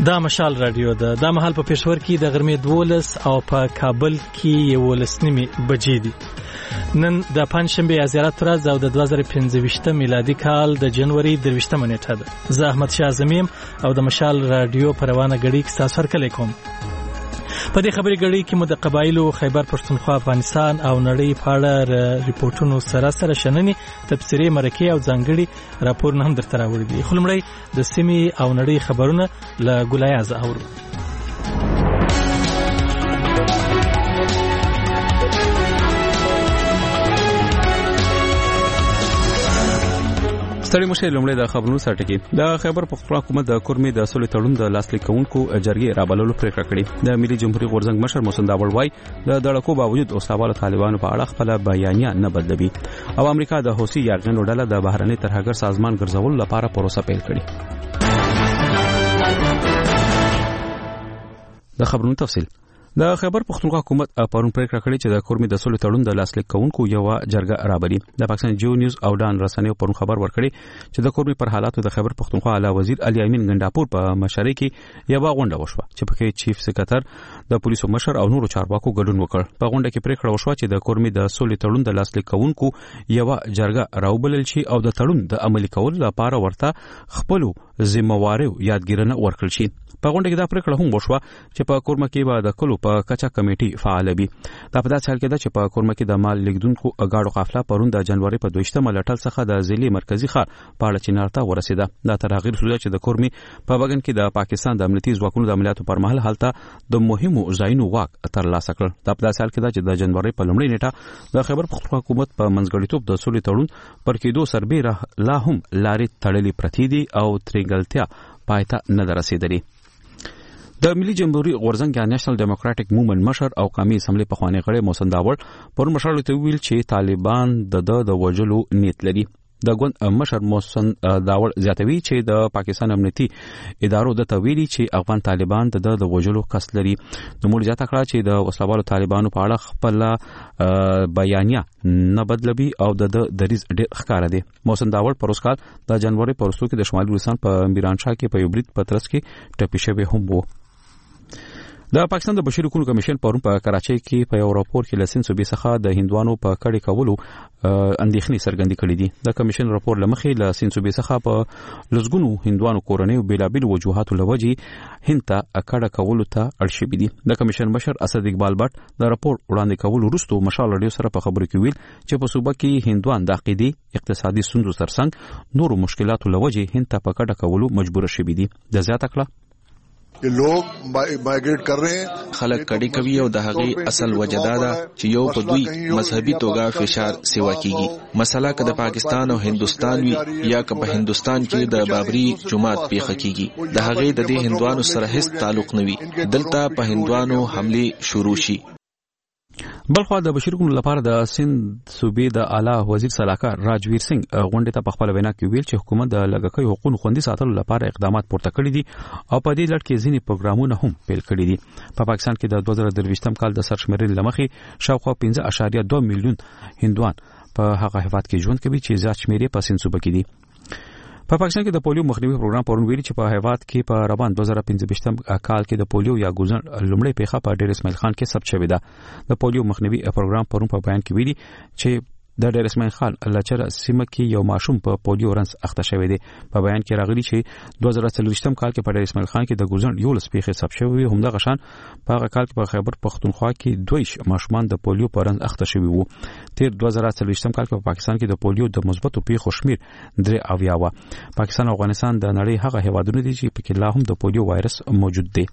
دا مشال رادیو ده. دا مهال په پېښور کې د غرمې 12 او په کابل کې 11 بجې دي. نن د پنځشنبه زیارت ورځ او د 2015 میلادي کال د جنوري 23 نیټه ده. زه احمد شاه زمیم او د مشال رادیو په روانه غړي کې تاسو سره کلی کوم. په دې خبري غړي کې مو د قبایلو خیبر پښتونخوا افغانستان او نړۍ په اړه ریپورتونو سره شننې تفسیري مرکه او ځانګړي راپورونه هم درته راوړي دي. خلمړی د سیمې او نړۍ خبرونه له ګلایاز اورو. ستړي مشه لومړی د خبرونو سرټکی د خیبر پختونخوا حکومت د کورمې د اصول تړون د لاسلیک کوونکو جرګې رابللو پریکړه کړې. د ملي جمهوریت غورځنګ مشر محسن داوړ وايي د دړکو باوجود اوساوال طالبانو په اړه خپل بیانیه نه بدلوي او امریکا د حوثي یارغنو ډله د بهرني ترهګر سازمان ګرځولو لپاره پروسه پیل کړې. د خبرونو تفصیل د خیبر پختونخوا حکومت پرون پریکړه کړې چې د کورمې د اصول تړون د لاسلیک کوونکو یو جرګه رابلي. د پاکستان جیو نیوز او ډان رسنیو پرون خبر ورکړي چې د کورمې پر حالاتو د خیبر پختونخوا اعلی وزیر علي امین ګنداپور په مشرۍ کې یو غونډه وشوه چې پکې چیف سکرټر د پولیسو مشر او نورو چارواکو ګډون وکړ. په غونډه کې پریکړه وشوه چې د کورمې د اصول تړون د لاسلیک کوونکو یو جرګه راوبلل شي او د تړون د عملي کولو لپاره ورته خپل ذمہواري یادګیرنه ورکړل شي. په غونډه کې دا پریکړه هم وشوه چې په کورمه کې به د کلو په کچا کمیټي فعال وي. دا په داسې حال کې ده چې په کورمه کې د مال لیږدونکو غاړو قافله پرون د جنوري په 22 لټل څخه د ضلع مرکزی ښار پاړه چنارته ورسیده. دا تغیر شو چې د کورمي په بغن کې د پاکستان د امنیتي ځواکونو د عملیاتو پر مهال حالت د مهمو ځایونو واک ترلاسه کړ. دا په داسې حال کې ده چې د جنوري په لومړۍ نیټه د خیبر پختونخوا حکومت په منځګړیتوب د اصول تړون پر کېدو سربېره لا هم لارې تړلې پرتې دي او تریګلتیا پایته نه رسیدلې. د ملي جمهوریت غورځنګ یا نېشنل ډیموکراټک موومېنټ مشر او قومي اسمبلی په خوانی غړي محسن داوړ پر مشر ته ویل چې طالبان د وجلو نیت لري. د ګوند مشر محسن داوړ زیاتوي چې د پاکستان امنیتي ادارو د تویلي چې افغان طالبان د وجلو قصد لري. نو موږ زیاته کړه چې د وسلوالو طالبانو په اړه خپل بیانیه نه بدلوي او د دریز ډېر ښکار دي. محسن داوړ پروسکال د جنوري پرستو کې د شمالي وزیرستان په میرانشاه کې په یو برید پترس کې ټپي شوی هم وو. د پاکستان د بشري حقوقو کمیشن پرون په کراچۍ کې په یو راپور کې لسین صوبې څخه د هندوانو په کډې کولو اندېښنې څرګندې کړې دي. د کمیشن راپور لمخې لسین صوبې څخه په لزګونو هندوانو کورنۍ او بیلابل وجوهاتو لوجې هند ته کډه کولو ته اړ شوي دي. د کمیشن مشر اسد اقبال بټ د راپور وړاندې کولو وروسته مشال رادیو سره په خبرو کې ویل چې په صوبه کې هندوان د عقیدې اقتصادي ستونزو ترڅنګ نورو مشکلاتو لوجې هند ته په کډه کولو مجبور شوي دي. د زیاته کړه कि लोग माइग्रेट कर रहे हैं خلک کډی کوي او د هغې اصل وجدا ده چې یو په دوی مذهبي توګه فشار سیوا کیږي. مسله که د پاکستان او هندستان وي یا که په هندستان کې د بابری جماعت پیښه کیږي د هغې د دې هندوانو سره هیڅ تعلق نه وي. دلته په هندوانو حمله شروع شي. بلخوا د بشري حقوقو لپاره د سند صوبې د اعلی وزیر سلاکار راجویر سنگ غونډه ته په خپل وینا کې ویل چې حکومت د لګښتي حقوقو خوندي ساتلو لپاره اقدامات پورته کړي دي او په دې لړ کې ځینې پروګرامونه هم پیل کړي دي. په پاکستان کې د 2023 کال د سرشمېرنې لمخې شاوخوا 15.2 میلیون هندوان په هغه هیواد کې ژوند کوي چې زیات شمېر په سند صوبه کې دي. په پاکستان کې د پولیو مخنیوي پروګرام پرون ویلي چې په هیواد کې په روان 2015 کال کې د پولیو یا ګوزن لومړی پیښه په ډیر اسماعیل خان کې ثبت شوې ده. د پولیو مخنیوي پروګرام پرون په بیان کې ویلي چې د ډیر اسماعیل خان لچر سیمه کې یو ماشوم په پولیو رنس اخته شوی دی. په بیان کې راغلي چې 2023 کال کې په ډیر اسماعیل خان کې د ګوزن یو لس پیښې ثبت شوې هم د غشان په هغه کال کې په خیبر پختونخوا کې 2 ماشومان د پولیو په رنس اخته شوی وو. تیر 2023 کال کې په پاکستان کې د پولیو د مثبتو پیښو شمیر 3 و. پاکستان او افغانستان د نړۍ هغه هیوادونه دي چې پکې لا هم د پولیو وایرس موجود دی.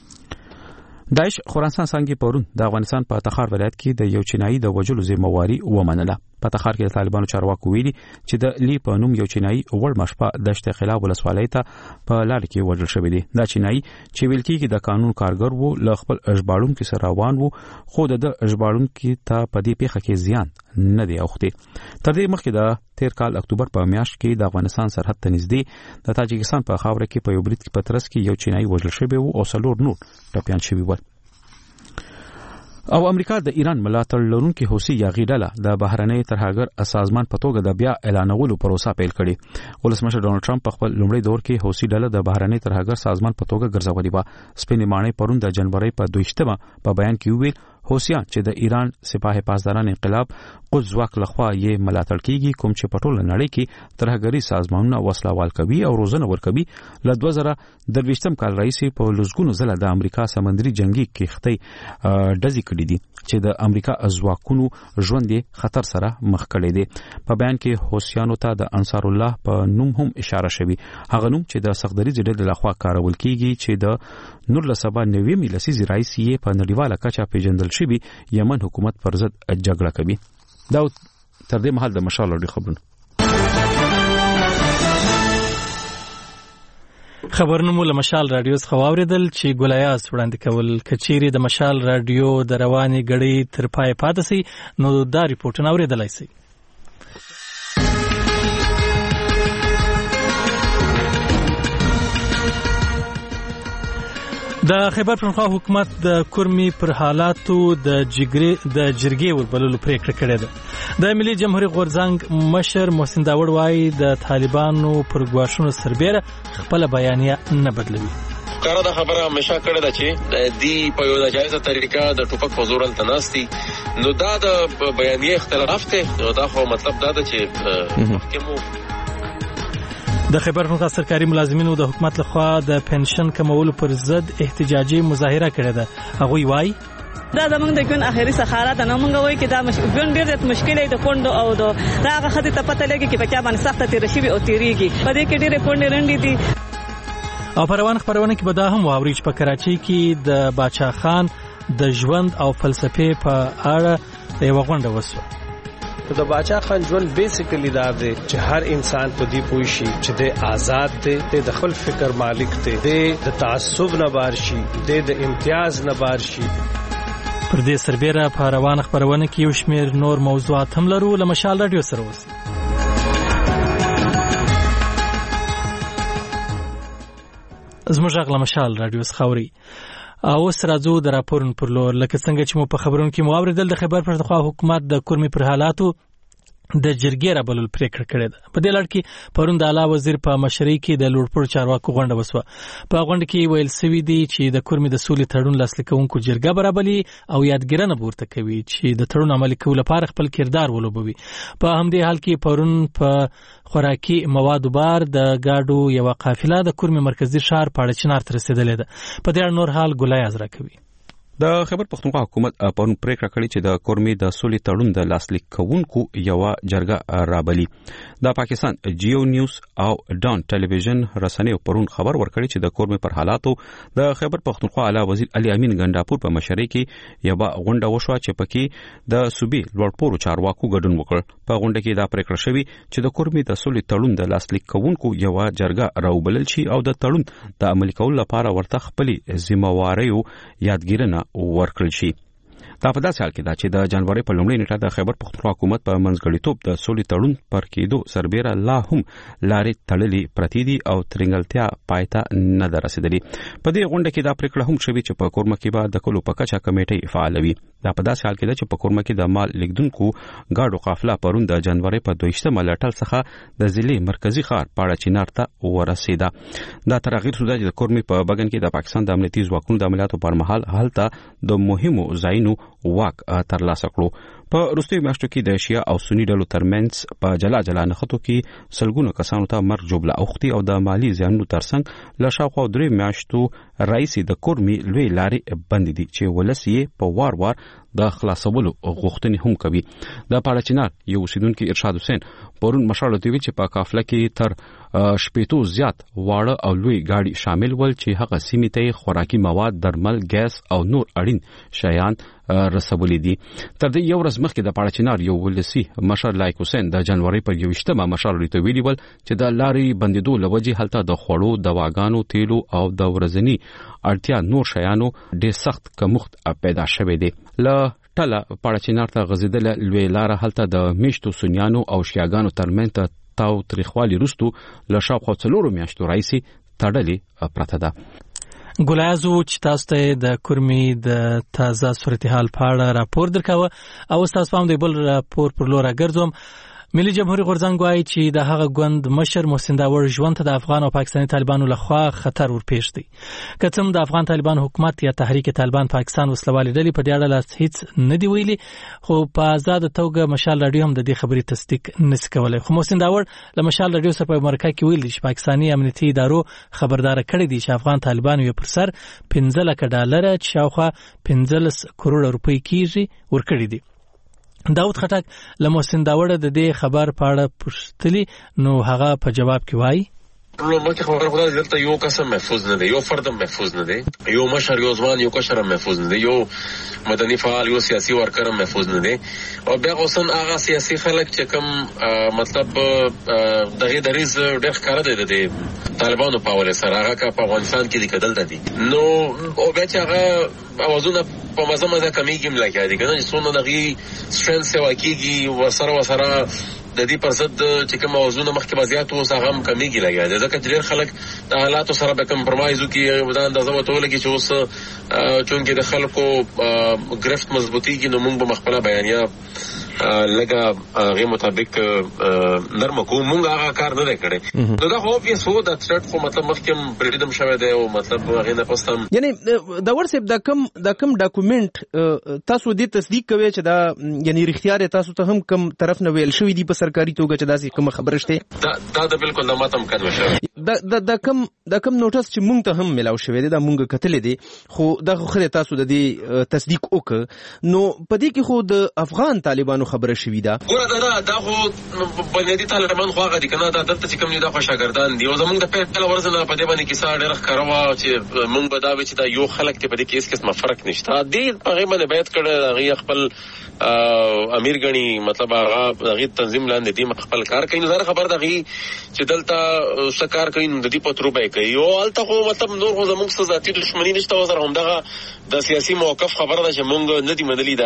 داعش خراسان څنګه پرون د افغانستان په تخار ولایت کې د یو چینایي د وجلو ذمہواری ومنله. په تخار کې د طالبانو چارواکو ویلي چې د لی په نوم یو چینایي وړ مشپه د اشتخلاف ولسوالۍ ته په لار کې وژل شوی دی. دا چینایي چې ویل کېږي د قانون کارګر وو له خپل ژباړونکو سره روان وو خو د ژباړونکو ته په دې پیښه کې زیان نه دی اوښتی. تر دې مخکې د تیر کال اکتوبر په میاشت کې د افغانستان سرحد ته نږدې د تاجکستان په خاوره کې په یو برید کې په ترڅ کې یو چینایي وژل شوی وو او 4 نور ټپیان شوي ول. او امریکا د ایران ملاتړ لرونکي حوثي یا غیډاله د بهرنۍ ترهګر سازمان په توګه د بیا اعلانولو پروسه پیل کړې. ولسمشر ډونالد ټرمپ په خپل لومړي دور کې حوثي ډله د بهرنۍ ترهګر سازمان په توګه ګرځولې و. سپینې ماڼۍ پرون د جنوري په 22 په بیان کې ویل حوثیان چې د ایران سپاه پاسداران انقلاب قدس ځواک لخوا یې ملاتړ کیږي، کوم چې په ټوله نړۍ کې ترهګري سازمانونه وسلوال کوي او روزنه ورکوي. له 2023 کال راهیسې په لږګونو ځله د امریکا سمندري جنگي کښتۍ ډزې کړې دي چې د امریکا ځواکونو ژوند یې خطر سره مخ کړی دی. په بیان کې حوثیانو ته د انصار الله په نوم هم اشاره شوی، هغه نوم چې د سختدریځ ډلې لخوا کارول کیږي چې د 1990 لسیزې راهیسې په نړیواله کچه پیژندل شوی یمن حکومت پر ضد جګړه کوي. دا تر دې مهال د مشال لړۍ خبرونه. خبرونه له مشال رادیو څخه واوریدل چې ګولایاس وړاندې کول. کچيري د مشال رادیو د رواني غړي تر پای پاتې سي نو دا ریپورټونه اوریدلای شي. د خیبر پښتونخوا حکومت د کورمي پر حالاتو د جرګې وربللو پریکړه کړې ده. د ملي جمهوریت غورځنګ مشر محسن داوړ وايي د طالبانو پر ګواښونو سربېره خپل بیانیه نه بدلوي. کار دا خبره همیشه کړې ده چې دی په یو جایزه طریقه د ټوپک په زور تناستي، نو دا د بیانیه اختلاف ته نو دا خو مطلب دا ده چې محکمو د خیبر پښتونخوا سرکاري ملازمینو د حکومت لخوا د پنشن کمولو پر ضد احتجاجي مظاهره کړې ده. هغوی وایي دا زمونږ د ګون اخري سخارات نه مونږ وایي چې دا ګون ډېر مشکل دی د کندو او د هغه خدي ته پته لګي چې په چا باندې سخته تیر شي او تیریږي. په دې کې ډېر کندې رنډې دي. او خبرونه کې به دا هم واوري چې په کراچۍ کې د باچا خان د ژوند او فلسفې په اړه یو غونډه وشوه. د باچا خان ژوند بیسیکلی دا دی چې هر انسان په دې پوه شي چې د آزاد دی، د خپل فکر مالک دی، د تعصب نه بار شي، د امتیاز نه بار شي. پر دې سربېره په روان خبرونه کې یو شمېر نور موضوعات هم لرو. له مشال رادیو سره اوسئ. زموږ غږ له مشال رادیو څخه اوري. اوس راځو د راپورن پر لور. لکه څنګه چې مو په خبرونو کې مو اوریدل د خیبر پښتونخوا حکومت د کورمي پر حالاتو د جرګې رابلل پریکړه کړې ده. په دې لړ کې پرون د اعلی وزیر په مشرۍ کې د لوړپوړو چارواکو غونډه وسوه. په غونډه کې ویل سوي دي چې د کورمي د سولې تړون لاسلیک کوونکو جرګه برابري او یادګیرنه ورته کوي چې د تړون عملي کولو لپاره خپل کردار ولوبوي. په همدې حال کې پرون په خوراکي موادو بار د گاډو یو قافله د کورمي مرکزی ښار پاړه چنار ته رسیدلې ده. په دې نور حال ګولای ازرا کوي. د خیبر پښتونخوا حکومت پرون پریکړه کړې چې د کورمي د سولې تړون د لاسلیک کوونکو یو جرګه رابلی. د پاکستان جیو نیوز او ډان ټلویزیون رسنیو پرون خبر ورکړی چې د کورمي پر حالاتو د خیبر پښتونخوا اعلی وزیر علي امین ګنداپور په مشرۍ کې یو غونډه وشوه چې پکې د صوبې لوړپوړو چارواکو ګډون وکړ. په غونډه کې دا پریکړه شوې چې د کورمي د سولې تړون د لاسلیک کوونکو یو جرګه راوبلل شي او د تړون د عملي کولو لپاره ورته خپل ذمہواریو یادګیرنه ورکړل شي. دا په داسې حال کې دا چې د جنوري په لومړۍ نیټه د خیبر پښتونخوا حکومت په منځګړیتوب د سولې تړون پر کېدو سربېره لا هم لارې تړلې پرتې دي او ترنګلتیا پای ته نه ده رسېدلې. په دې غونډه کې دا پریکړه هم شوې چې په کورمه کې به د کلو په کچه کمیټې فعال وي. دا په داسې حال کې ده چې په کورمه کې د مال لیږدونکو گاډو قافله پرون د جنوري په 22 لټل څخه د ضلع مرکزی ښار پاړه چنار ته ورسېده. دا تغیر شو چې د کورمي په بګن کې د پاکستان د امنیتي ځواکونو د عملیاتو پر مهال هلته د مهمو ځایونو واک ترلاسه کړو. په وروستیو میاشتو کې د شیعه او سنی ډلو ترمنځ په جلا نښتو کې سلګونو کسانو ته مرګ جوړه اوختي او د مالی زیانونو ترڅنګ له شاوخوا 3 میاشتو راځي د کورمي لوی لارې بند دي چې ولسی په وار د خلاصولو غوښتنې هم کوي. د پاړچنار یو اوسیدونکو ارشاد حسین پرون مشاله دی چې په قافله کې تر 80 زیات واړه او لوی گاډي شامل ول چې هغه سیمې ته خوراکي مواد، درمل، ګیس او نور اړین شیان رسولې دي. تر دې یو ورځ مخکې د پاړچنار یو ولسی مشر لایق حسین د جنوري پر 28 مشاله دی ویلي ول چې د لارې بندیدو لوجه هلته د خوړو، دواګانو، تیلو او د ورځنی اړتیا نور شیانو ډېر سخت کمښت پیدا شوه دی. ل ټله پاړچنار ته غزیدل لوی لار هلته د میشتو سنیانو او شیاګانو ترمنځ تاو تاریخوالي رستو له شاوخوا 4 میاشتو راځي تړلې پرته ده. ګلایزو چې تاسو ته د کورمي د تازه صورتحال په اړه راپور درکاوه او تاسو هم د بل راپور پر لور راګرځوم. ملي جمهوریت غورځنګ وايي چې د هغه ګوند مشر محسن داور ژوند ته د افغان او پاکستاني طالبانو لخوا خطر ورپېښ دی. که څوم د افغان طالبان حکومت یا تحریک طالبان پاکستان وسلوالې ډلې په دې اړه هیڅ نه دی ویلي، خو په آزاد توګه مشال رادیو هم د دې خبرې تصدیق نشي کولای. خو محسن داور له مشال رادیو سره په مرکه کې ویلي چې پاکستاني امنیتي ادارو خبردار کړی دی چې افغان طالبان یې پر سر $15,00,000 چې شاوخوا 15 کروڑ روپۍ کیږي ورکړي دي. داود خټک له محسن داور د دې خبر په اړه پوښتلی نو هغه په جواب کې وایي مکه خبره خدای دلته یو قسم محفوظ نه دی، یو فرد محفوظ نه دی، یو مشر یو ځوان یو کشر محفوظ نه دی، یو مدني فعال یو سیاسي ورکر محفوظ نه دی. او بیا اوسن هغه سیاسي خلک چې کوم مطلب دغه دریز ډېر ښکاره دی د طالبانو په وله سره هغه په افغانستان کې د کدل دي. نو او بیا چې هغه اوازونه په مزه کمیږي ملګری دي کنه چې څونه دغه سترنث واکیږي وسره د دې پر ضد چې کوم اوازونه مخکې وضعیت اوس هغه هم کمیږي لګیا ځکه چې ډېر خلک د حالاتو سره به کمپرمایز وکړي او دا اندازه وتولګي چې اوس چونکې د خلکو گرفت مضبوطیږي نو موږ به مخبره بیانیه لګه هغه مطابق نرم کو موږ هغه کار نه کړي. نو دا خو په سو د ثرت خو مطلب مخکې بریډم شوی دی او مطلب هغه نه پستم یعنی دا ورسېب د کوم ډاکومنت تاسو دې تصدیق کوي چې دا یعنی رښتیا تاسو ته هم کوم طرف نه ویل شوی دی په سرکاري توګه چې داسې کوم خبره شته؟ دا د بالکل د ماتم کړو شوی دا کوم نوټس چې مونږ ته هم ملاو شوی دی دا مونږ کتل دي خو دا خو خله تاسو د دې تصدیق وکړ نو په دې کې خو د افغان طالبانو خبره شوی دا ګوره دا خو بنیادی طالبان خو هغه دي کنه دا دلته چې کوم نه دا خو شاګردان دي او زمونږ د پیل ورزنه په دې باندې کې ساده ډېر ښکاروا چې مونږ به دا چې دا یو خلک ته په دې کې هیڅ قسمه فرق نشته. دې په هغه باندې بیعت کړه هغه خپل امیر غنی مطلب هغه تنظیم لاندې دې خپل کار کوي. نو خبر ده چې دلته سکار کوي د دې پتروبه کوي او الته خو مطلب نور خو زموږ سره ذاتي دښمنی نشته او سره همدغه د سیاسي موقف خبره ده چې مونږ نه دی منلي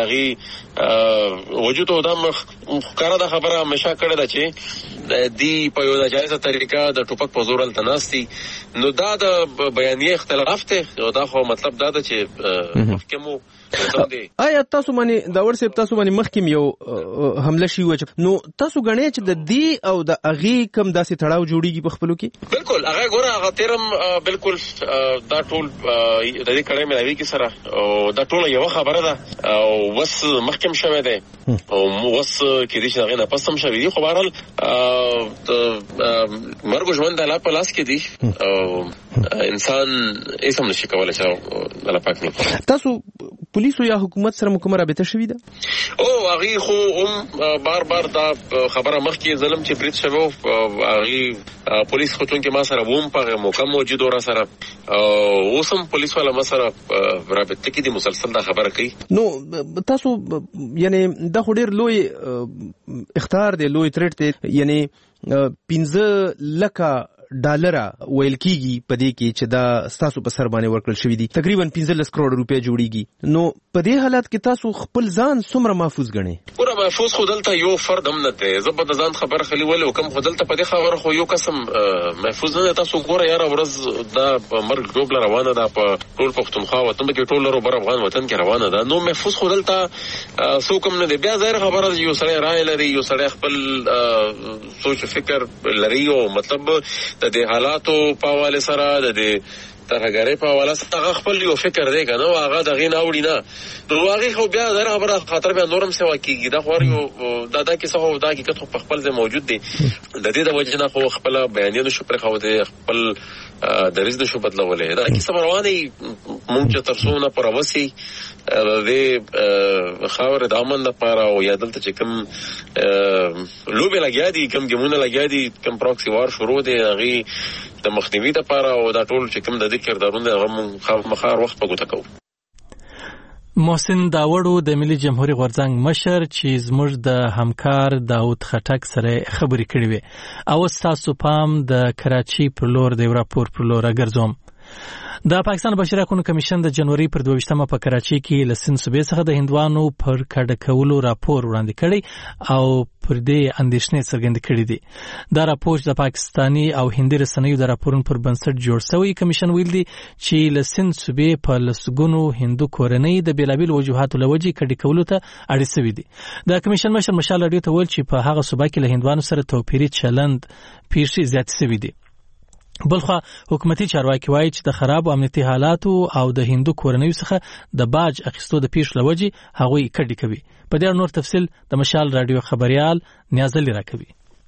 دغه وجود او د مخکاره د خبره مشا کړه ده چې دی په یو ناجایزه طریقه د ټوپک په زور التناستی. نو دا د بیانیه اختلاف ته او دا خو مطلب دا ده چې محکمو آیا تاسو باندې دا ورسېب تاسو باندې مخکې یو حمله شي و نو تاسو غنئ چې د دې او د اغي کم داسې تړاو جوړیږي په خپلو کې؟ بالکل هغه ګوره هغه تیرم بالکل دا ټول د دې کړه مې کې سره او دا ټول یو خبره ده او وس محکم شوه ده او وس کې دې څنګه نه پسم شوی دی خو بهرحال مرګ ژوند د لا پلاس کې دی او انسان هیڅ هم نشي کولای چې الله پاک نه تاسو پولیسو یا حکومت سره کومه رابطه شوې ده؟ او هغه خو هم بار دا خبره مخکې ظلم چې پریت شوه هغه پولیس خو څنګه ما سره ووم په موقع موجود ور سره اوس هم پولیس والا ما سره رابطه کې دي مسلسل دا خبره کوي. نو تاسو یعنی دا خو ډېر لوی اختیار دی لوی تریټ دی یعنی $15,00,000 ویل کیږي په دې کې چې دا تاسو په سر باندې ورکړل شوی دي تقریبا 15 کروڑ روپیا جوړیږي. نو په دې حالت کې تاسو خپل ځان څومره محفوظ ګڼئ؟ ګوره محفوظ خو دلته یو فرد هم نه دی زه به د ځان خبر خلی ولې کوم خو دلته په دې خبره خو یو قسم محفوظ نه تاسو ګوره یاره ورځ دا مرګ ډوبله روانه ده په ټول پښتونخوا وطن کې ټول لرو بر افغان وطن کې روانه ده. نو محفوظ خو دلته څوک هم نه دی. بیا ظاهر خبره یو سړی رائے لري یو سړی خپل سوچ فکر لري او مطلب د دې حالاتو په حواله سره د دې ترهګری په حواله سره خپل یو فکر دی کنه هغه دغه نه وړي نه نو هغه خو بیا زره خبره خاطر به نورم سوا کیږي دا خو یو دا کیسه خو دا حقیقت په خپل ځای موجود دی. د دې د وجه نه خو خپل بیانیه نشو پر خو دی خپل دریز نشو بدلولې دا کیسه رواني مونږ چې ترسو نه پر وسی د خاور د امن لپاره او یادلته چې کوم لوبه لګیا دي کوم ګمونه لګیا دي کوم پروکسی وار شروع دي هغه د مخنیوي لپاره او دا ټول چې کوم د ذکر دارونه هغه مخار وخت په ګوته کوو. محسن داوړو د ملي جمهوریت غورځنګ مشر چې زموږ د همکار داود خټک سره خبرې کړې وې او تاسو پام د کراچي پر لور د راپور پر لور راګرځوم. د پاکستان بشري حقوقو کمیشن د جنوري پر 22مه په کراچۍ کې له سند صوبې څخه د هندوانو پر کډه کولو راپور وړاندې کړی او پر دې اندېښنې څرګندې کړې دي. دا راپور د پاکستاني او هندي رسنیو د راپورونو پر بنسټ جوړ شوی. کمیشن ویل دي چې له سند صوبې په لسګونو هندو کورنۍ د بیلابیل وجوهاتو له وجې کډه کولو ته اړ شوي دي. د کمیشن مشر مشال راډیو ته ویل چې په هغه صوبه کې له هندوانو سره توپیري چلند پیښې زیات شوي دي. بلخوا حکومتي چارواکي وایي چې د خراب امنیتي حالاتو او د هندو کورنیو څخه د باج اخیستو د پیښو له وجې هغوی کډې کوي. په دې نور تفصیل د مشال راډیو خبريال نیاز علي راکوي.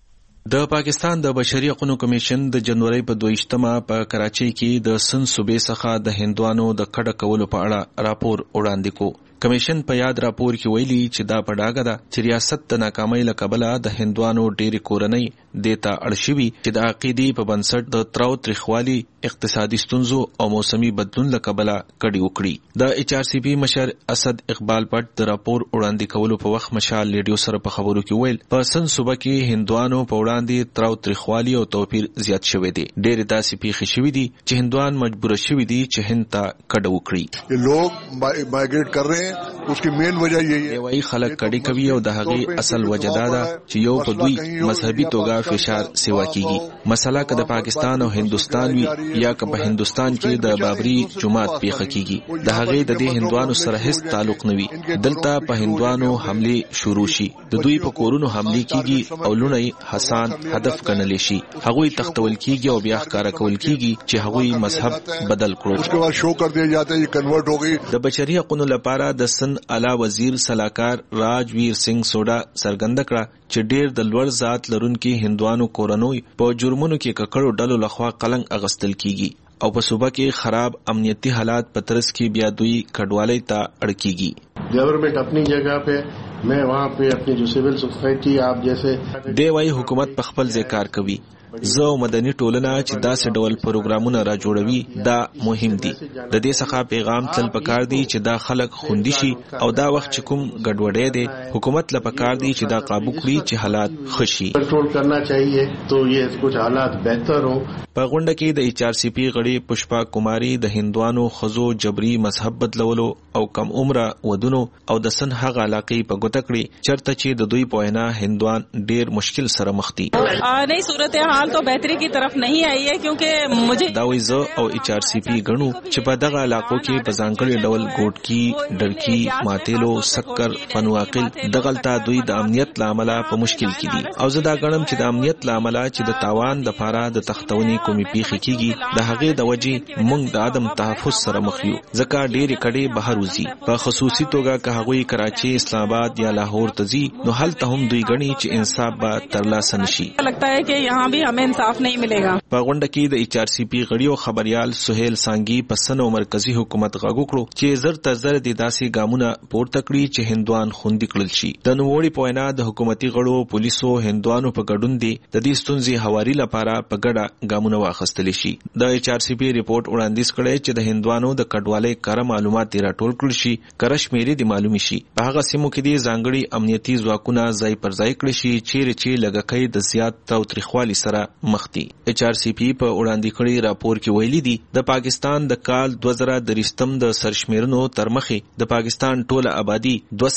د پاکستان د بشري حقوقو کمیشن د جنوري په 22مه په کراچۍ کې د سند صوبې څخه د هندوانو د کډه کولو په اړه راپور وړاندې کو. کمیشن په یاد راپور کې ویلي چې دا په ډاګه ده چې ریاست د ناکامۍ له کبله د هندوانو ډېری کورنۍ دیتا اړ شوي چې د عقیدې په بنسټ د تراو تریخوالي اقتصادي ستونزو او موسمي بدلون له کبله کډې وکړي. د HRCP مشر اسد اقبال پټ د راپور وړاندې کولو په وخت مشال ریډیو سره په خبرو کې ویل په سند صوبه کې هندوانو په وړاندې تراو تریخوالي او توپیر زیات شوی دی. ډېر داسې پیښې شوي دي چې هندوان مجبور شوي دي چې هند ته کډه وکړي. لوگ مایګریټ کر رہے ہیں उसकी मेन वजह यही है وای خلک کډی کوي او د هغه اصل وجه دا ده چې یو په دوی مذهبي توګه فشار سیوا کیږي. مسله که د پاکستان او هندستان وي یا که په هندستان کې د بابری جماعت پیښه کیږي د هغه د دې هندوانو سره هیڅ تعلق نه وي. دلته په هندوانو حمله شروع شي د دوی په کورونو حمله کیږي او لونی حسان هدف ګڼل شي. هغه تختول کیږي او بیا ښکارا کول کیږي چې هغه مذهب بدل کړو. उसके बाद शो कर दिया जाता है ये कन्वर्ट हो गई. د بشري حقوقو لپاره د سن اعلی وزیر سلاکار راجویر سنگ سوډا څرګنده کړه چې ډېر د لوړ ذات لرونکي هندوانو کورنۍ په جرمونو کې ککړو ډلو لخوا قلنګ اغستل کیږي او په صوبه کې خراب امنیتي حالات په ترڅ کې بیا دوی کډوالۍ ته اړ کیږي. گورنمنٹ اپنی جگہ پہ میں وہاں پہ اپنی جو سول سوسائٹی آپ جیسے دی وايي حکومت په خپل ځای کار کوي. زه او مدني ټولنه چې داسې ډول پروګرامونه را جوړوي دا مهم دي. د دې څخه پیغام تل پکار دی چې دا خلک خوندي شي او دا وخت چې کوم ګډوډي دي حکومت له پکار دی چې دا قابو کړي چې حالات خشي. کنټرول کرنا چاہیے تو یہ کچھ حالات بهتر ہو. په غونډه کې د HRCP غړي پشپا کماری د هندوانو خزو جبري مذهب بدلولو او کم عمره ودونو او د سن هغه علاقې په ګوته کړي چرته چې د دوی په وینا هندوان ډیر مشکل سره مخ دي. نئی صورتحال تو بہتری کی طرف نہیں آئی ہے کیونکہ مجھے دا وی زه او HRCP غنو چې په دغه علاقو کې په ځانګړي ډول ګوټکی ډړکی ماتېلو سکر فنواقل دغلطه دوی د امنیت لامل په مشکل کې دي او زه دا غنم چې د امنیت لامل چې د تاوان د پاره د تختونی کومي پیښې کیږي د هغه د وجې موږ د عدم تحفظ سره مخ یو. ځکه ډېر کډې بهر وځي په خصوصي توګه که هغوی کراچي اسلام آباد یا لاهور ته ځي نو هلته هم دوی غني چې انصاف به ترلاسه نشي. لگتا ہے کہ یہاں بھی ہمیں انصاف نہیں ملے گا. په غونډه کې د HRCP غړي او خبريال سہیل سانګي په سن او مرکزی حکومت غاغو کړو چې زر تر زر د داسې ګامونه پورته کړی چې هندوان خوندي کړل شي. د نووړي په وینا د حکومتي غړو پولیسو هندوانو په ګډون دي د دې ستونزې حواري لپاره په ګډه ګامونه واخیستل شي. د HRCP ریپورت وړاندیز کړی چې د هندوانو د کډوالۍ کار معلومات راټول کړل شي کرش میری د معلومي شي په هغه سیمو کې د ځانګړي امنیتي ځواکونه ځای پر ځای کړی شي چې لګکې د زیات تاوتریخوالي سره مخ دي. HRCP په وړاندې کړي راپور کې ویلي دي د پاکستان د کال 2023 د سرشمیرنو تر مخې د پاکستان ټوله آبادی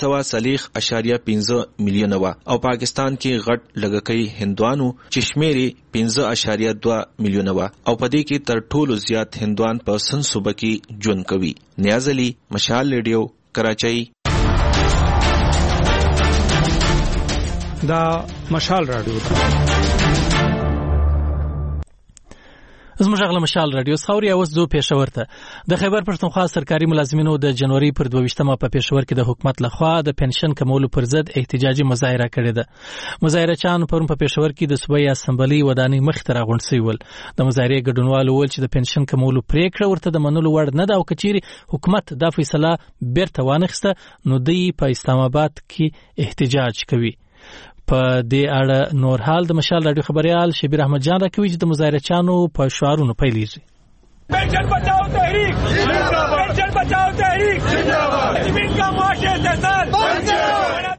240.5 میلیونه و او پاکستان کې غټ لګکې هندوانو چې شمیرې 15.2 میلیونه و او په دې کې تر ټولو زیات هندوان په سن صوبه کې ژوند کوي. نیاز علي مشال ریډیو کراچۍ. دا مشال راډیو زموږ غل مشال رادیو خوري اوس دو پېښور ته د خیبر پښتونخوا سرکاري ملازمینو د جنوري پر 22مه په پېښور کې د حکومت لخوا د پنشن کمولو پر ضد احتجاجي مظاهره کړې ده. مظاهره چان پرون په پېښور کې د صوبې اسمبلی ودانۍ مخ ته راغونډ شوی ول. د مظاهره ګډونوالو ول چې د پنشن کمولو پریکړه ورته د منلو وړ نه ده او کچيري حکومت دا فیصله بیرته وانخسته نو دوی په اسلام آباد کې احتجاج کوي. په دې اړه نور حال د مشال رادیو خبريال شبیر احمد جان راکوي چې د مظاهره چانو په شعارونو پیلېږي. پنشن بچاؤ تحریک زندہ باد، پنشن بچاؤ تحریک زندہ باد، زمین کا معاش احتساب.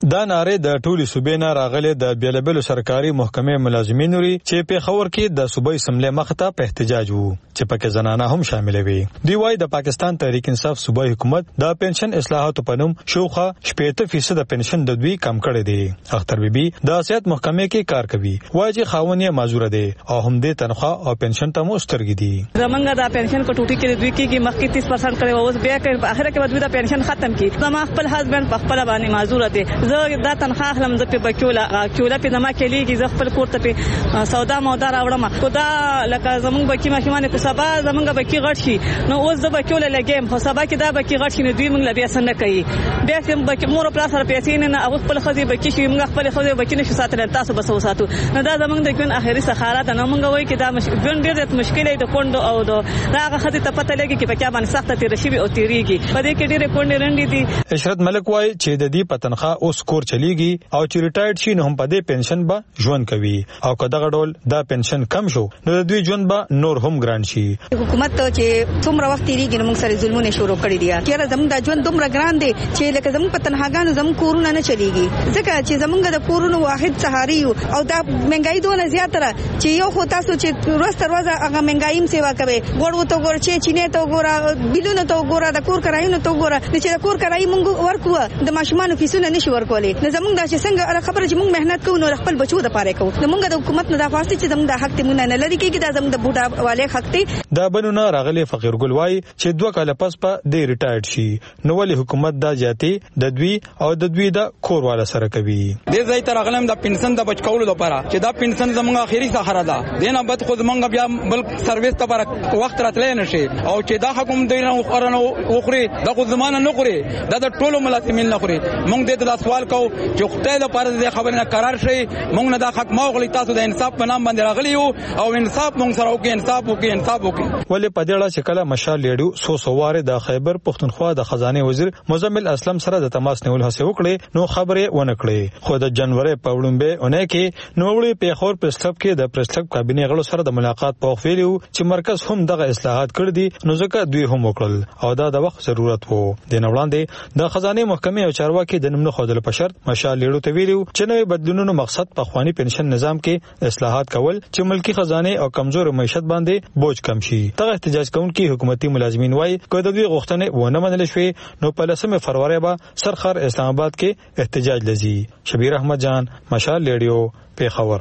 دا ناره د ټولي صوبې نه راغلي د بیلابلو سرکاري محکمې ملازمینو لري چې په خبر کې د صوبې سملې مخته په احتجاج وو چې پکې زنانه هم شامل وي. دی وايي د پاکستان تحریک انصاف صوبای حکومت د پنشن اصلاحاتو په نوم شوخه 70% پنشن د دوی کم کړی دی. اختر بیبي د اسیات محکمې کې کار کوي. وايي چې خاونې معذور دي او هم د تنخواه او پنشن ته مسترګي دي. زمونږ د پنشن په ټوټي کې دوی کې مخکې 30% کړي او اوس بیا کې په اخر کې دوی د پنشن ختم کړي. زما خپل هسبند په خپل باندې معذور دي. زه دا تنخواه اخلم د په بکولا په دما کې لیږي زه خپل کور ته په سودا مودا راوړم. خدا لکه زمونږ بکی ماشومان کو سبا زمونږ بکی غټ شي نو اوس د بکولا لګیم خو سبا کې دا بکی غټ شي نو دوی موږ بیا څنګه کوي. بیا چې بکی مور په سره پیسې نه هغه خپل خزي بکی شي موږ خپل خزي بکی نشو ساتل تاسو بس وساتو. نو دا زمونږ د ګون اخري سخاره ده. نو موږ وایي چې دا ګون ډېر مشکل دی د کوندو او دا هغه خزي ته پته لګي چې په کې باندې سخته تیر شي او تیریږي. په دې کې ډېر کوندې رنډي دي. اشرت ملک وايي چې د دې پتنخوا اوس کور چلیږي او چې ریټایرډ شي نو هم په دې پنشن به ژوند کوي او کداغه ډول دا پنشن کم شو نو د دوی ژوند به نور هم ګران شي. حکومت ته چې څومره وخت تیریږي نو موږ سره ظلمونه شروع کړی دي. کله زموږ د ژوند دومره ګران دي چې لکه زموږ په تنهاګانو زموږ کورونه نه چلیږي ځکه چې زموږ د کورونو واحد سهاري او دا مهنګای دونه زیاتره چې یو خو تاسو چې روز تر ورځ هغه مهنګایم سیوا کوي ګورو ته ګور چې چینه ته ګور بلونه ته ګور د کور کرایونه ته ګور چې د کور کرای موږ ورکو د ماشومان فیسونه نشي ورکولې. نو زموږ د څنګه خبره چې موږ مهنت کوو نو خپل بچو د پاره کوو. نو موږ د حکومت نه د فاصله چې زموږ د حق ته مونږ نه لري کېږي دا زموږ د بوډا والے حق ته. دا بنونه راغلي فقیر ګل وايي چې 2 کال پس په دې ریټایرډ شي نو ولې حکومت دا جاتي د دوی او د دوی د کور والا سره کوي. دې ځای تر غلم د پنشن د بچ کولو لپاره چې دا پنشن زموږ اخیری سهاره ده. دینه بد خود موږ بیا بل سرویس ته وخت راتلې نشي او چې دا حکم دوی نه خورنه وخوري دا خو زمانه نه خوري دا د ټولو ملازمین نه خوري. موږ دې د سوال کوو چې خدای لپاره دې خبره نه قرار شي. موږ نه دا حق ماغلی تاسو د انصاف په نام باندې راغلی یو او انصاف موږ سره وکي انصاف وکي. ولې په دې اړه چې کله مشال لیډو سوواره د خیبر پختونخوا د خزانه وزیر مزمل اسلم سره د تماس نیول هڅه وکړي نو خبره ونه کړې. خو د جنوري په وړاندې اونۍ کې نو وړي په خور پریس کلب کې د پریس کلب کابینې غړو سره د ملاقات په ویلو چې مرکز هم دغه اصلاحات کړ دي نو ځکه دوی هم وکړل او دا د وخت ضرورت وو. د نوړاندې د خزانه محکمې او چارواکي د نوم نه خودل په شرط مشال لیډو ته ویلو چې نوې بدلونونو مقصد په خواني پنشن نظام کې اصلاحات کول چې ملکی خزانه او کمزور معیشت باندې بوج کم شي. دغه احتجاج کوونکي حکومتي ملازمین وايي چې د دوی غوښتنې ونه منل شوې نو په 10 فروری به سرخر اسلام آباد کې احتجاج لزی. شبیر احمد جان مشال لیډیو پیښور.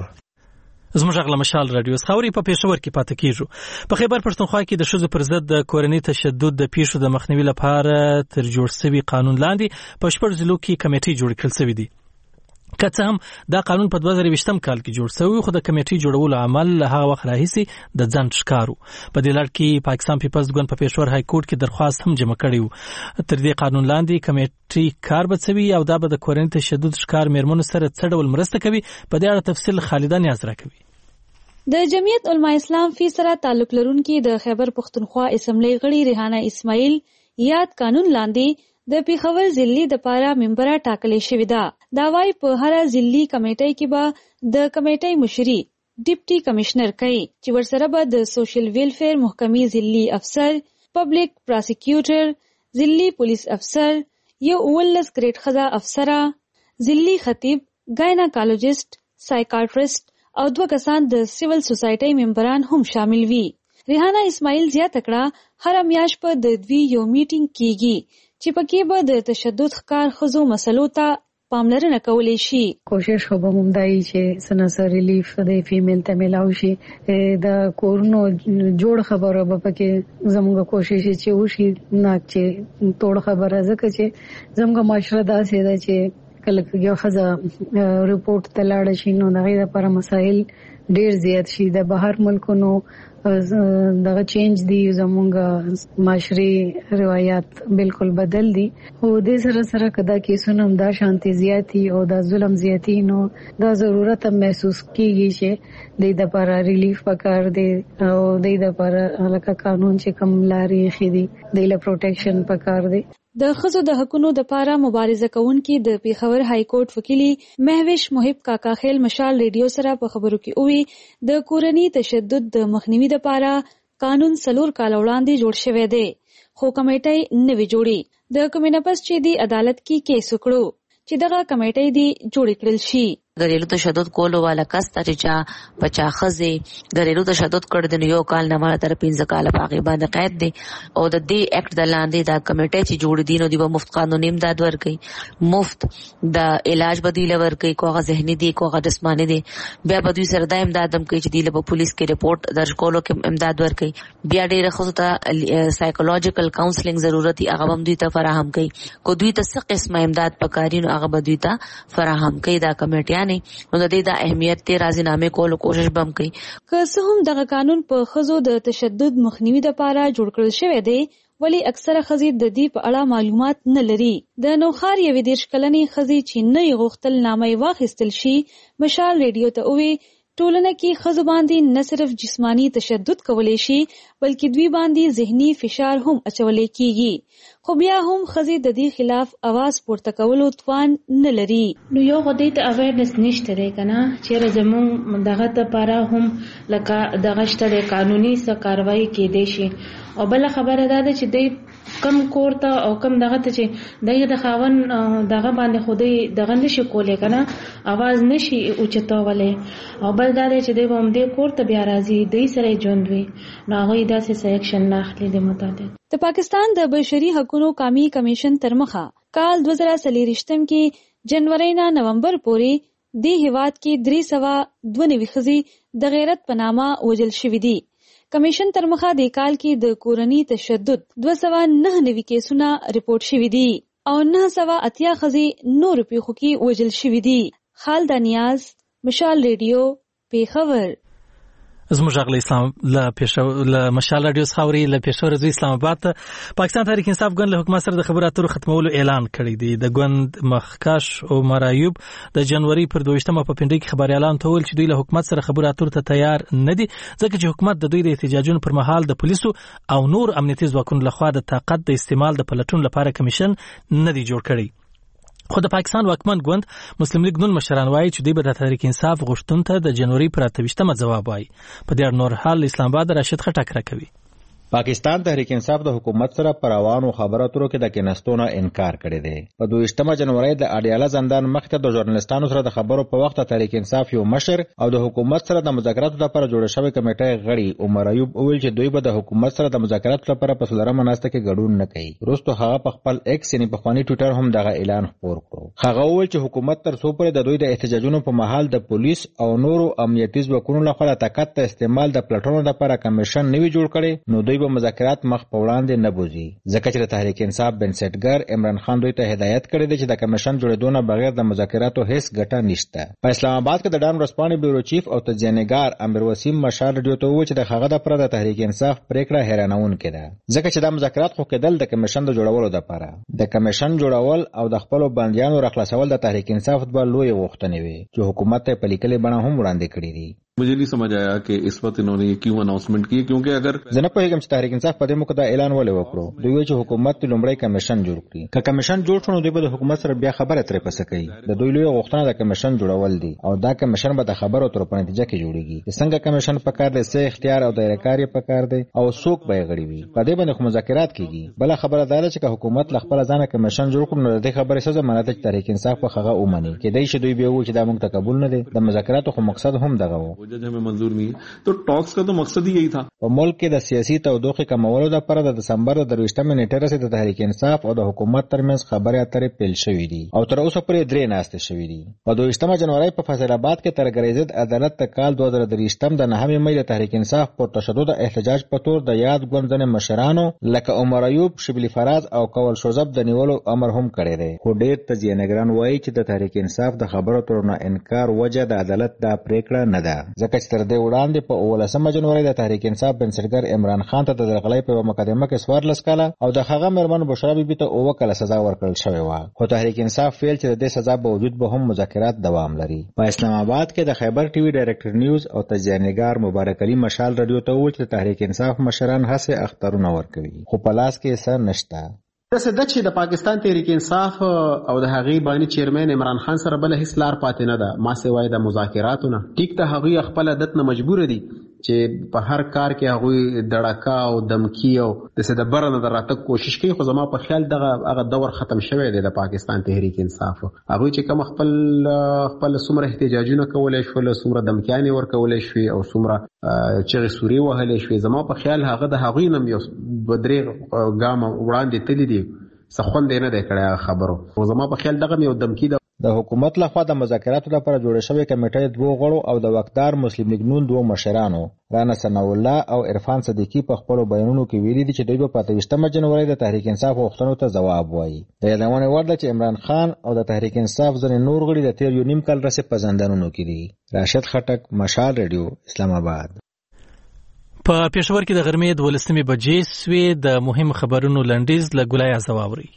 زموږ غلا مشال رادیو خاوري په پېښور کې پاتې کیږو. په خیبر پښتونخوا کې د شذو پر ضد د کورنۍ تشدد د پیښو د مخنیوي لپاره تر جوړ شوی قانون لاندې په شپږ ضلعو کې کمیټې جوړ کړل شوې دي. که څه هم دا قانون په 2020 کال کې جوړ شوی خو د کمیټې جوړولو عمل له هغه وخت راهیسې د ځنډ ښکارو. په دې لړ کې پاکستان پیپلز ګوند په پېښور های کورټ کې درخواست هم جمع کړی و. تر دې قانون لاندې کمیټې کار بچوي او دا به د کورنۍ تشدد ښکار میرمنو سره څه ډول مرسته کوي. په دې اړه تفصیل خالده نیاز راکوي. د جمعیت علماء اسلام فی سره تعلق لرونکي د خیبر پښتونخوا اسمبلی غړي ریحانه اسماعیل یاد قانون لاندې د پیښور ضلعي د پاره ممبره ټاکلې شوې ده. دا وايي په هر ضلعي کمیټې کې به د کمیټې مشري ډیپټي کمشنر کوي چې ورسره به د سوشل ویلفیر محکمې ضلعي افسر، پبلک پراسیکیوټر، ضلعي پولیس افسر، یو 19 ګریډ خزا افسره، ضلعي خطیب، ګایناکالوجست، سایکاټریست او 2 کسان د سیول سوسایټي ممبران هم شامل وي. ریحانه اسماعیل زیاته کړه هر میاشت په د دوی یو میټینګ کیږي چې پکې به د تشدد ښکار خزو مسلو ته پاملرنه کولی شي. کوشش خو به ممدای چې سناسر ریلیف د فیمیل ته ملاو شي د کورونو جوړ خبره به پکې زموږ کوشش چې وشي نه چې توړ خبره ځکه چې زموږ معاشره داسې ده چې کله یو خزه ریپورت ته لاړ شي نو دغه لپاره مسائل ډیر زیات شي. د بهر ملکونو دغه چینج دی زموږ معاشري روایت بالکل بدل دي او د سره کدا کیسونه دا شانتي زیاتی او دا ظلم زیاتی نو دا ضرورت محسوس کیږي چې د لپاره ریلیف پکار دی او د لپاره لکه قانون چې کوم لارې خېدي د لپاره پروټیکشن پکار دی. د ښځو د حقوقو د پاره مبارزه کوونکي د پیښور های کورټ وکیلی مهوش محب کاکا خیل مشال ریډیو سره په خبرو کې اووي د کورنۍ تشدد د مخنیوي د پاره قانون 4 کال وړاندې جوړ شوی دی خو کمیټه نوې جوړي. د کمیټه پس چې دی عدالت کې کیس وکړو چې دغه کمیټې دی جوړ کړل شي. घरेलू तशद्दुद کولو والا کس ته چې بچا خزه घरेलू تشدد کړ د یو کال نه مال تر 15 کال باغې باندې قید دي او د دې اکټ د لاندې دا کمیټه چې جوړ دي نو دی مفت قانوني امداد ورکړي، مفت د علاج بدیل ورکړي، کوغه ذهني دي کوغه جسماني دي، بیا بدوی سره د امداد هم کوي چې دی له پولیس کې رپورټ درج کولو کې امداد ورکړي، بیا ډیره خو ته سایکولوژیکل کاونسلینګ ضرورت دی هغه هم دوی ته فراهم کوي، کو دوی ته څه قسمه امداد پکاري نو هغه دوی ته فراهم کوي دا کمیټه نو د دې د اهمیت ته راځنامه کولو کوشش بم کوي. که څه هم دغه قانون په خزو د تشدد مخنیوي لپاره جوړ کړل شوی دی، ولی اکثره خزي د دې په اړه معلومات نه لري. د نوخار یوې 10 کلنې خزي چې نه غوښتل نامه واخیستل شي، مشال ریډیو ته وی ټولنه کې خزو باندې نه صرف جسمانی تشدد کولای شي بلکې دوی باندې ذهني فشار هم اچولای کیږي، خو بیا هم خزي د دې خلاف आवाज پورته کولو توان نه لري. نو یو غوډې ته اویرنس نشته دی کنه چې زمون دغه لپاره هم لکه دغه شته قانوني څه کاروایی کېدې شي، او بل خبره ده چې د کم کورته او کم دغه ته چې د خاون دغه باندې خودي دغه نشي کولای کنه आवाज نشي اوچتولې، او بل دا چې د هم دې کورته بیا راځي د سره ژوند وي نو هغه داسې سلیکشن نه اخلي. د مطابق د پاکستان د بشري حقوقو قومي کمیشن تر مخه کال 2023 کې جنوري نه نومبر پورې د هیواد کې 392 خزي د غیرت په نامه وژل شوې دي. کمیشن تر مخه د کال کې د کورنی تشدد 299 کیسونه رپورټ شوي دي او 980 خزي نور پیښو کې وژل شوي دي. خالد نیاز، مشال ریډیو، پیښور. زموږ غل اسلام له مشال رادیو خاوري له پېښور د اسلام آباد پاکستان تحریک انصاف ګوند له حکومت سره د خبرو اترو ختمولو اعلان کړی دی. د ګوند مخکښ عمر ایوب د جنوري پر 22مه په پنډۍ کې خبري اعلان ته ویل چې دوی له حکومت سره خبرو اترو ته تیار نه دي، ځکه چې حکومت د دوی د احتجاجونو پر مهال د پولیسو او نور امنیتي ځواکونو لخوا د طاقت د استعمال د پلټون لپاره کمیشن نه دی جوړ کړی. خو د پاکستان واکمن ګوند مسلم لیگ نون مشران وایي چې دوی به د تحریک انصاف غوښتنو ته د جنوري پر 28مه ځواب وایي. په دې نور حال اسلام آباد راشد خټک راکوي. پاکستان تحریک انصاف د حکومت سره پر روانو خبرو اترو کې د کېناستونه انکار کړی دی. په 22 جنوري د اډیاله زندان مخته د ژورنالستانو سره د خبرو په وخت تحریک انصاف یو مشر او د حکومت سره د مذاکراتو لپاره جوړه شوې کمیټې غړي عمر ایوب ویل چې دوی به د حکومت سره د مذاکراتو لپاره په څلورمه ناسته کې ګډون نه کوي. وروسته هغه په خپل ایکس یعنی په خواني ټویټر هم دغه اعلان خپور کړو. هغه ویل چې حکومت تر څو پورې د دوی د احتجاجونو په مهال د پولیس او نورو امنیتي ځواکونو لخوا د طاقت استعمال د پلټونو لپاره کمیشن نه وی جوړ کړي نو دوی به مذاکرات مخ په وړاندې نه بوزي، ځکه چې د تحریک انصاف بنسټګر عمران خان دوی ته هدایت کړی دی چې د کمیشن جوړېدو بغیر د مذاکراتو هیڅ ګټه نشته. په اسلام آباد کې د ډان ورځپاڼې بیورو چیف او تجزیه‌نګار امیر وسیم مشال رادیو ته وویل چې د هغه لپاره د تحریک انصاف پریکړه حیرانونکې ده، ځکه چې د مذاکرات خو کېدل د کمیشن د جوړولو لپاره، د کمیشن جوړول او د خپل بندیانو راخلاصول د تحریک انصاف د لوی غوښتنې وي چې حکومت ته په لیکلي بڼه هم وړاندې کړې دي. मुझे नहीं समझ आया कि इस वक्त इन्होंने क्यों अनाउंसमेंट की, क्योंकि अगर زنه په هغه چې تحریک انصاف په دې موقع دا اعلان ولې وکړو، دوی چې حکومت لومړی کمیشن جوړ کړي، که کمیشن جوړ شونه دوی به د حکومت سره بیا خبره ترې پسه کوي. د دوی لوی غوښتنه د کمیشن جوړول دي او دا کمیشن به د خبرو تر په نتیجه کې جوړیږي. څنګه کمیشن په کار دی، څه اختیار او دایره کاری په کار دی او څوک به غړي وي، په دې باندې خو مذاکرات کیږي. بل خبره دا ده چې حکومت خپل ځانه کمیشن جوړ کړي نو د خبرې څه ضمانت چې تحریک انصاف په هغه اومني کې دی چې دوی به وایي چې دا موږ ته قبول نه دي. د مذاکراتو خو مقصد هم دغه و तो टॉक्स का तो मकसद ही यही था. په ملک کې د سیاسي تودوخې کمولو لپاره د دسمبر د 23مې نیټې راځي د تحریک انصاف او د حکومت ترمنځ خبرې اترې پیل شوې دي او تر اوسه پورې درې ناستې شوې دي. په 22 جنوري په فیصل آباد کې تر ګریزد عدالت ته کال 2023 د 9 مې د تحریک انصاف پر تشدد احتجاج په تور د یاد ګوندنه مشرانو لکه عمر ایوب، شبلی فراز او کول شوزب د نیولو امر هم کړی دی. خو ډېر تجزیه‌نګران وایي چې د تحریک انصاف د خبرو ترونه انکار وجه د عدالت د پریکړه نه ده، ځکه چې تر دې وړاندې په 19 جنوري د تحریک انصاف بنسټګر عمران خان ته د غلۍ په مقدمه کې 14 کاله او د هغه مېرمن بشرا بیبي ته 9 کاله سزا ورکړل شوې و. خو تحریک انصاف فیل چې د دې سزا په وجود به هم مذاکرات دوام لري. په اسلام آباد کې د خیبر ټي وي ډایرکټر نیوز او تجزیه‌نګار مبارک علي مشال رادیو ته وویل چې تحریک انصاف مشران هڅه اخترونه ورکوي خو په لاس کې څه نشته. داسې ده چې د پاکستان تحریک انصاف او د هغې بانی چیرمن عمران خان سره بل هیڅ لار پاتې نه ده ما سوای د مذاکراتو نه. ټیک ته هغوی خپل عادت نه مجبور دي چې په هر کار کې هغه دړکا او دمکی او د سدبر نه دراته کوشش کوي. خو زما په خیال هغه دور ختم شوی دی د پاکستان تحریک انصاف. هغه چې کوم خپل څومره احتجاجونه کولای شول، څومره دمکیانې ورکولای شوي او څومره چې سوري وهلې شوي، زما په خیال هغه د هغوی نم یو بدرې ګام وړاندې تللی دی. څخون دی نه دی کړی خبرو. زما په خیال دغه یو دمکی د حکومت لخوا د مذاکراتو لپاره جوړه شوې کمیټې 2 غړو او د وقتدار مسلم لیگ نون 2 مشرانو رانا ثنا الله او عرفان صدیقی په خپل بیانونو کې ویلي دي چې دوی په 28 جنوري د تحریک انصاف غوښتنو ته ځواب وایي. د یادونه ورده چې عمران خان او د تحریک انصاف ځنې نور غړي د 13 کال راځي په زندانونو کې دي. راشد خټک، مشال ریډیو، اسلام آباد. په پېښور کې د غرمې 12 بجې سوې د مهم خبرونو لنډیز له ګلای ازواوري.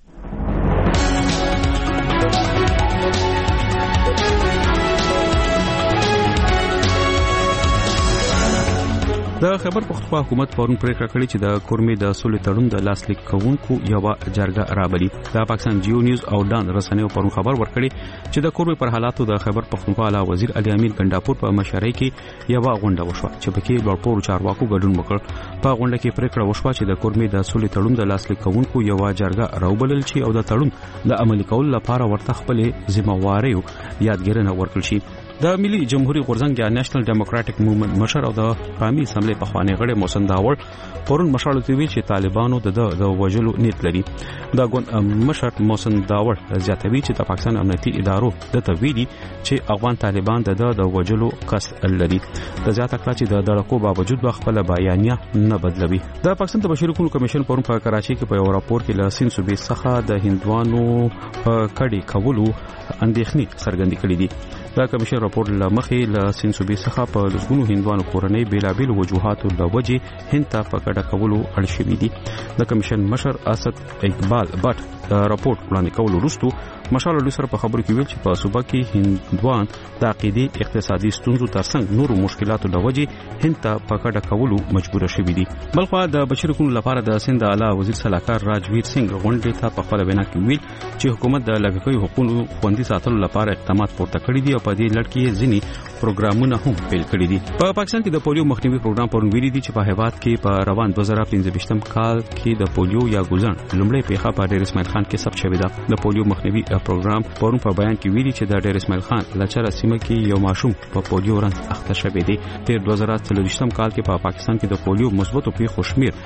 د خبر پښتونخوا حکومت پرون پریکړه کړې چې د کورمې د سولې تړون د لاسلیک کوونکو یو جرګه رابلي. د پاکستان جیو نیوز او ډان رسنیو پرون خبر ورکړي چې د کورمې پر حالاتو د خبر پښتونخوا اعلی وزیر علي امین ګنداپور په مشرۍ کې یو غونډه وشوه چې پکې لوړپوړو چارواکو ګډون وکړ. په غونډه کې پریکړه وشوه چې د کورمې د سولې تړون د لاسلیک کوونکو یو جرګه راوبلل شي او د تړون د عملي کولو لپاره ورته خپل ذمہواری یادګرنه ورکړل شي. د ملي جمهوریت غورځنګ یا نېشنل ډیموکراټک موومېنټ مشر او د قومي اسمبلی په خوانی غړي محسن داور پرون مشال توی چې طالبانو د وجلو نیت لري. د ګوند مشر محسن داور زیاتوي چې د پاکستان امنیتي ادارو د تویدي چې افغان طالبان د وجلو قصد لري. د زیاته کړه چې د دړکو باوجود خپل بیانیه نه بدلوي. د پاکستان د بشري حقوقو کمیشن پرون په کراچي کې په یو راپور کې له سین صوبې څخه د هندوانو په کډي کولو اندېښنې څرګندې کړې دي. د کمیشن راپور لمخې له سین صوبې څخه په لږونو هندوانو کورنۍ بیلابیل وجوهاتو لوجې هند ته په کډه کولو اړ شوي دي. د کمیشن مشر اسد اقبال بټ د راپور وړاندې کولو وروسته مشال له سره په خبرو کې ویل چې په صوبه کې هندوان د عقیدې اقتصادي ستونزو ترڅنګ نورو مشکلاتو لوجې هند ته په کډه کولو مجبور شوي دي. بلخوا د بشري حقوقو لپاره د سند اعلی وزیر صلاحکار راجویر سنگ غونډې ته په خپل وینا کې ویل چې حکومت د لږکیو حقوقو خوندي ساتلو لپاره اقدامات پورته کړي دي او په دې لړ کې ځینې پروګرامونه هم پیل کړي دي. په پاکستان کې د پولیو مخنیوي پروګرام پرون ویلي دي چې په هیواد کې په روان 2015 کال کې د پولیو یا ګوزن لومړی پیښه په ډیر اسماعیل خان کې ثبت شوې ده. د پولیو مخنیوي پروګرام پرون په بیان کې ویلي چې د ډیر اسماعیل خان لچره سیمه کې یو ماشوم په پولیو رنځ اخته شوی دی. تیر 2023 کال کې په پاکستان کې د پولیو مثبتو پیښو شمیر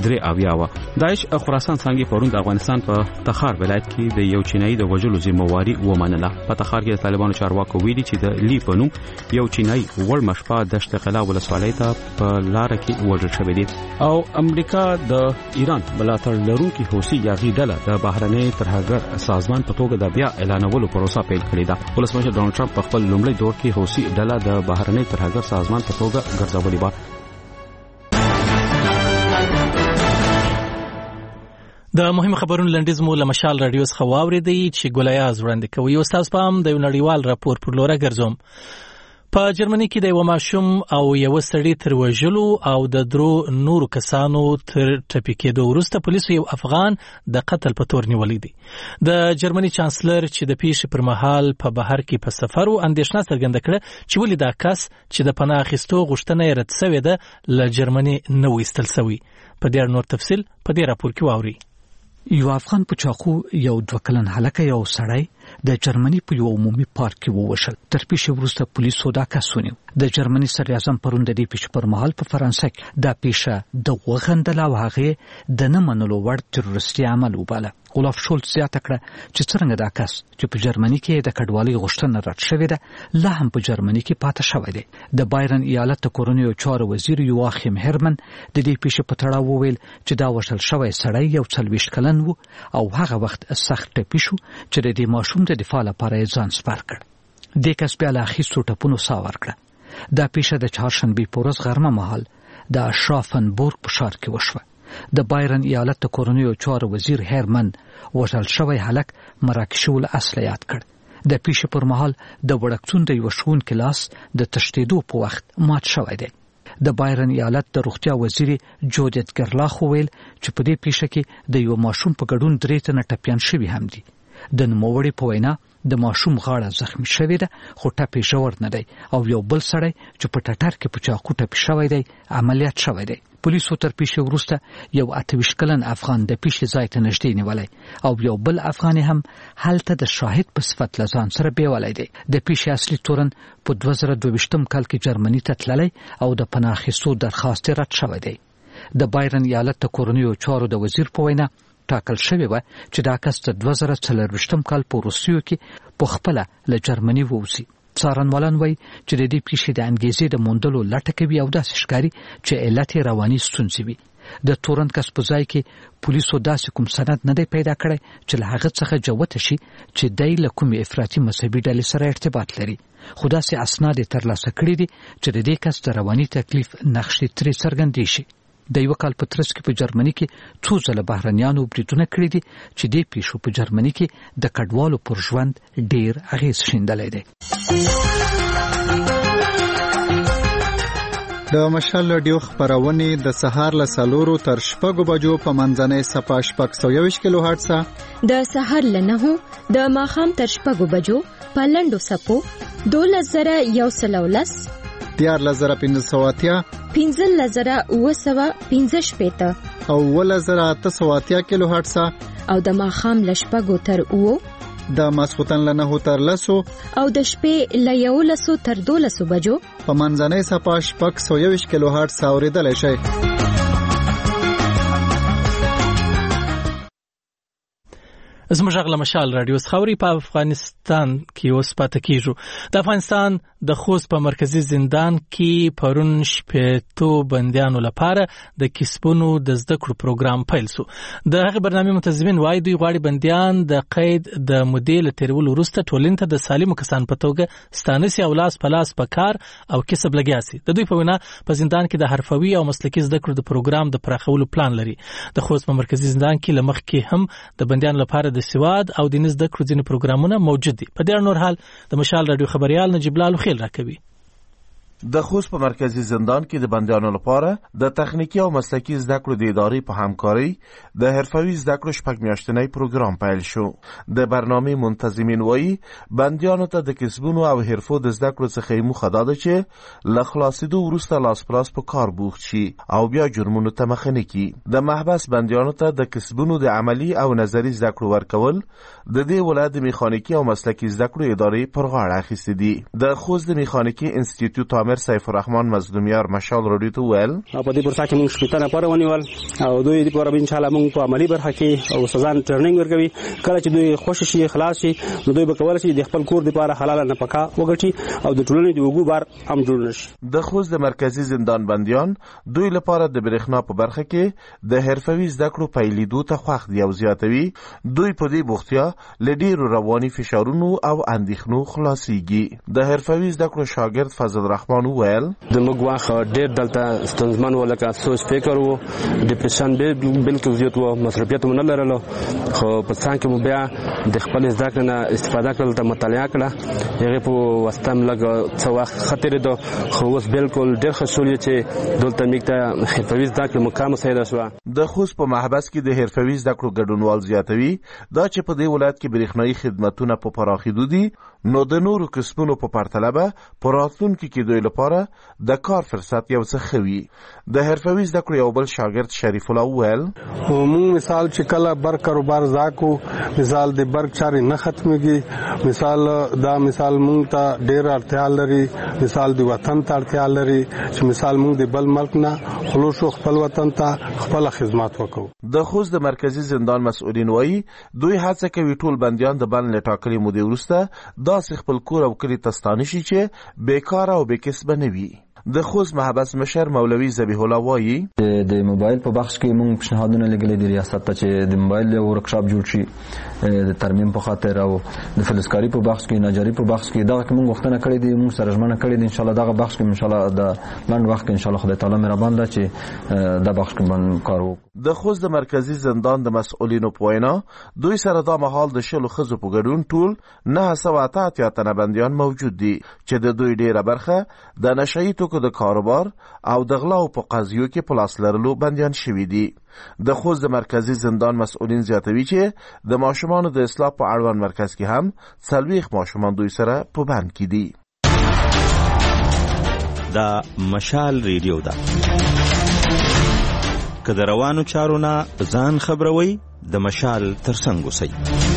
3 و. داعش خراسان څنګه پرون د افغانستان په تخار ولایت کې د یو چینایي د وجلو ذمہواری ومنله. په تخار کې د طالبانو چارواکو ویلي چې د لی پنوم یو چینایي وړ مشپا د اشتقلا ولسوالۍ ته په لار کې وژل شوی دی. او امریکا د ایران ملاتړ لرونکي حوثي یاغي ډله د بهرنۍ ترهګر سازمان په توګه د بیا اعلانولو پروسه پیل کړې ده. ولسمشر ډونالد ټرمپ په خپل لومړي دور کې حوثي ډله د بهرنۍ ترهګر سازمان په توګه ګرځولې و. د مهم خبرونو لنډیز مو له مشال رادیو څخه واورېدئ چې ګولیاز وړاندې کوي. او تاسو پام د یو نړیوال راپور پر لور ګرځوم. په جرمني کې د یو ماشوم او یو سړي تر وژلو او د 3 نورو کسانو تر ټپي کېدو وروسته پولیسو یو افغان د قتل په تور نیولی دی. د جرمني چانسلر چې د پیښې پر مهال په بهر کې په سفر و اندېښنه څرګنده کړه چې ولې دا کس چې د پناه اخیستو غوښتنه یې رد شوې ده له جرمني نه وایستل شوی. په دې نور تفصیل په دې راپور کې واوري. یو افغان په چاقو یو 2 کلن هلک یو سړی د جرمني په یو عمومي پارک کې ووژل. تر پیښې وروسته پولیسو دا کس ونیو. د جرمني صدراعظم پرون د دې پیښې پر مهال په فرانسه کې دا پیښه د وغندل او هغه د نه منلو وړ تروریستي عمل وباله. اولاف شولټ زیاته کړه چې څنګه دا کس چې په جرمني کې د کډوالۍ غوښتنه رد شوې ده لا هم په جرمني کې پاتې شوی دی. د بایرن ایالت د کورنیو چارو وزیر یواخیم هرمن د دې پیښې په تړاو وویل چې دا وژل شوی سړی یو 40 کلن و او هغه وخت سخت ټپي شو چې د دې ماشوم د دفاع لپاره یې ځان سپر کړ. دې کس بیا له اخیستو ټپونو ساه ورکړه. دا پیښه د چهارشنبې په ورځ غرمه مهال د اشرافنبورګ په ښار کې وشوه. د بایرن ایالت د کورنیو چارو وزیر هرمن وژل شوی هلک مراکشي ول اصل یاد کړ. د پیښې پر مهال د وړکتون د یو ښوونکي لاس د تښتېدو په وخت مات شوی دی. د بایرن ایالت د روغتیا وزیر جودت ګرلاخ ویل چې په دې پیښه کې د یو ماشوم په ګډون 3 تنه ټپيان شوي هم دي. د نوموړي په وینا د ماشوم غاړه زخمی شوې ده خو ټپي ژور نه دی او یو بل سړی چې په ټټر کې په چاقو ټپي شوی دی عملیات شوی دی. پولیسو تر پیښې وروسته یو 28 کلن افغان د پیښې ځای ته نږدې نیولی او یو بل افغان هم هلته د شاهد په صفت له ځان سره بیولی دی. د پیښې اصلي تورن په 2022 کال کې جرمني ته تللی او د پناه اخیستو درخواست رد شوی دی. د بایرن ایالت د کورنیو چارو د وزیر په وینا ټاکل شوی و چې دا کس د 2024 کال په روسیو کې په خپل له جرمني ووځي. څارنوالان وایي چې د دې پیښې د انګیزې د موندلو لټه کوي او داسې ښکاري چې علت یې رواني ستونزې وي. د تورن کس په ځای کې پولیسو داسې کوم سند نه دی پیدا کړی چې له هغه څخه جوته شي چې دی له کومې افراطي مذهبي ډلې سره ارتباط لري، خو داسې اسناد یې ترلاسه کړي دي چې د دې کس د رواني تکلیف نقشې ترې څرګندې شي. د یو کال په ترڅ کې په جرمني کې څو ځله بهرنیانو بریدونه کړي دي چې دې پیښو په جرمني کې د کډوالو پر ژوند ډیر اغیز شیندلی دی. د مشال رادیو خبرونه د سهار له 4 تر 6 بجو په منځنۍ صفه 620 کیلو هرتز، د سهار له 9 د ماښام تر 6 بجو په لنډو سپو 12110 14580 15015 او 11880 کیلو هرتز او د ماښام له 6 تر 9 د ماسختن له 9 تر 10 او د شپې له 11 تر 12 بجو په منځنۍ صفه 620 کیلو هرتز اوریدلای شئ. زموږ غږ له مشال رادیو خاوري په افغانستان کې اوس پاتې کیږو. د افغانستان د خوست په مرکزی زندان کې پرون شپېتو بندیانو لپاره د کسبونو د زده کړو پروګرام پیل شو. د هغه برنامه منتظمین وایي دوی غواړي بندیان د قید د مودې له تیرولو وروسته ټولنې ته د سالمو کسان په توګه ستانسي او لاس په لاس په کار او کسب لګیا سي. د دوی په وینا په زندان کې د حرفوي او مسلکي زده کړو د پروګرام د پراخولو پلان لري. د خوست په مرکزی زندان کې لمخ کې هم د بندیانو لپاره د سواد او د نس د کړو ځینې پروګرامونه موجود دي. په دې نور حال د مشال رادیو خبريال نجیب لالو خیل راکوي. د خوست په مرکزی زندان کې د بندیانو لپاره د تخنیکی او مسلکی زده کړو د ادارې په همکاري د حرفوي زده کړو شپږ میاشتنی پروګرام پیل شو. د برنامه منتظمین وایي بندیانو ته د کسبونو او حرفو د زده کړو څخه موخه ده چې له خلاصېدو وروسته لاس پلاس په کار بوخت شي او بیا جرمونو ته مخه نه کړي. د محبس بندیانو ته د کسبونو د عملی او نظری زده کړو ورکول د دې ولایت د میخانیکی او مسلکی زده کړو ادارې پر غاړه اخیستې دي. د خوست د میخانیکی انسټیټیوټ امیر سیف الرحمن مظلومیار مشال رادیو ته ویل په دې پرسا کې موږ شپږ نفر ونیول او دوی د پوره ان شاء الله موږ په عملی برخه کې او سزا ټریننګ ورکوي. کله چې دوی خوش شي خلاص شي نو دوی به کول شي د خپل کور لپاره حلال نه پکا وګټي او د ټولنې د وګو بار هم جوړ نشي. د خوست د مرکزی زندان بندیان دوی لپاره د برېښنا په برخه کې د حرفوي زده کړو پیلېدو ته خوښ دي او زیاتوي. دوی په دې بوختیا لډیرو رواني فشارونو او اندېښنو خلاصيږي. د حرفوي زده کړو شاګرد فضل الرحمن ویل د موږ واخه ډېر دلته ستونزمن ولکه سوچ فکر وو ډیپریشن بالکل زیات وو مصرفیت مونږ لرلو خو په څنګه کې مو بیا د خپل زده کړې نه استفاده کړل ته مطالعه کړه هغه په واستم لګ څو وخت خطر ده خو اوس بالکل ډېر خشولې چې دلته میکته حرفوي زده کړې مقام سیده شو. د خوست په محبس کې د حرفوي زده کړو ګډونوال زیاتوي دا چې په دې ولایت کې برېښنايي خدماتونه په پراخېدو دي نو د نورو کسبونو په پرتله په راتلونکي کې دوی لپاره د کار فرصت یو څه خوي. د حرفوي زده کړو یو بل شاګرد شریف الله ویل موږ مثال چې کله بر کاروبار زاکو مثال د برګ چاري نه ختميږي مثال دا مثال موږ ته ډېر اړتیا لري مثال د وطن ته اړتیا لري چې مثال موږ د بل ملک نه خلوص خپل وطن ته خپل خدمات وکړو. د خوست د مرکزی زندان مسؤلین وایي دوی هڅه کوي ټول بندیان د بند لټاکلي مودې وروسته داسې خپل کور او کلی ته ستانه شي چې بیکار او بېکسبه نه وي. د خوست محبس مشر مولوي ذبیح الله وایي د موبایل په بخش کې موږ پیشنهادونه لګلې د ریاست ته چې د موبایل یو ورکشاپ جوړ شي د ترمیم په خاطر او د فلزکاری په بخش کې نجاری په بخش کې دا موږ غوښتنه کړې دي موږ سره ژمنه کړې دي ان شاء الله دغه بخش کې ان شاء الله د لاند وخت کې ان شاء الله خدای تعالی مهربان ده چې دا بخش کې باندې کار وکړو. د خوست د مرکزی زندان د مسؤلینو په وینا دوی سره دا مهال د شلو ښځو په ګډون ټول 988 تنه بندیان موجود دي چې د دوی ډیره برخه د نشئی توکو خلکو د کاروبار او د غلاو په قضیو کې په لاس لرلو بندیان شوي دي. د خوست د مرکزی زندان مسؤلین زیاتوي چې د ماشومانو د اصلاح په اړوند مرکز کې هم 40 ماشومان دوی سره په بند کې دي. دا مشال ریډیو ده. که د روانو چارو نه ځان خبروي د مشال ترڅنګ اوسئ.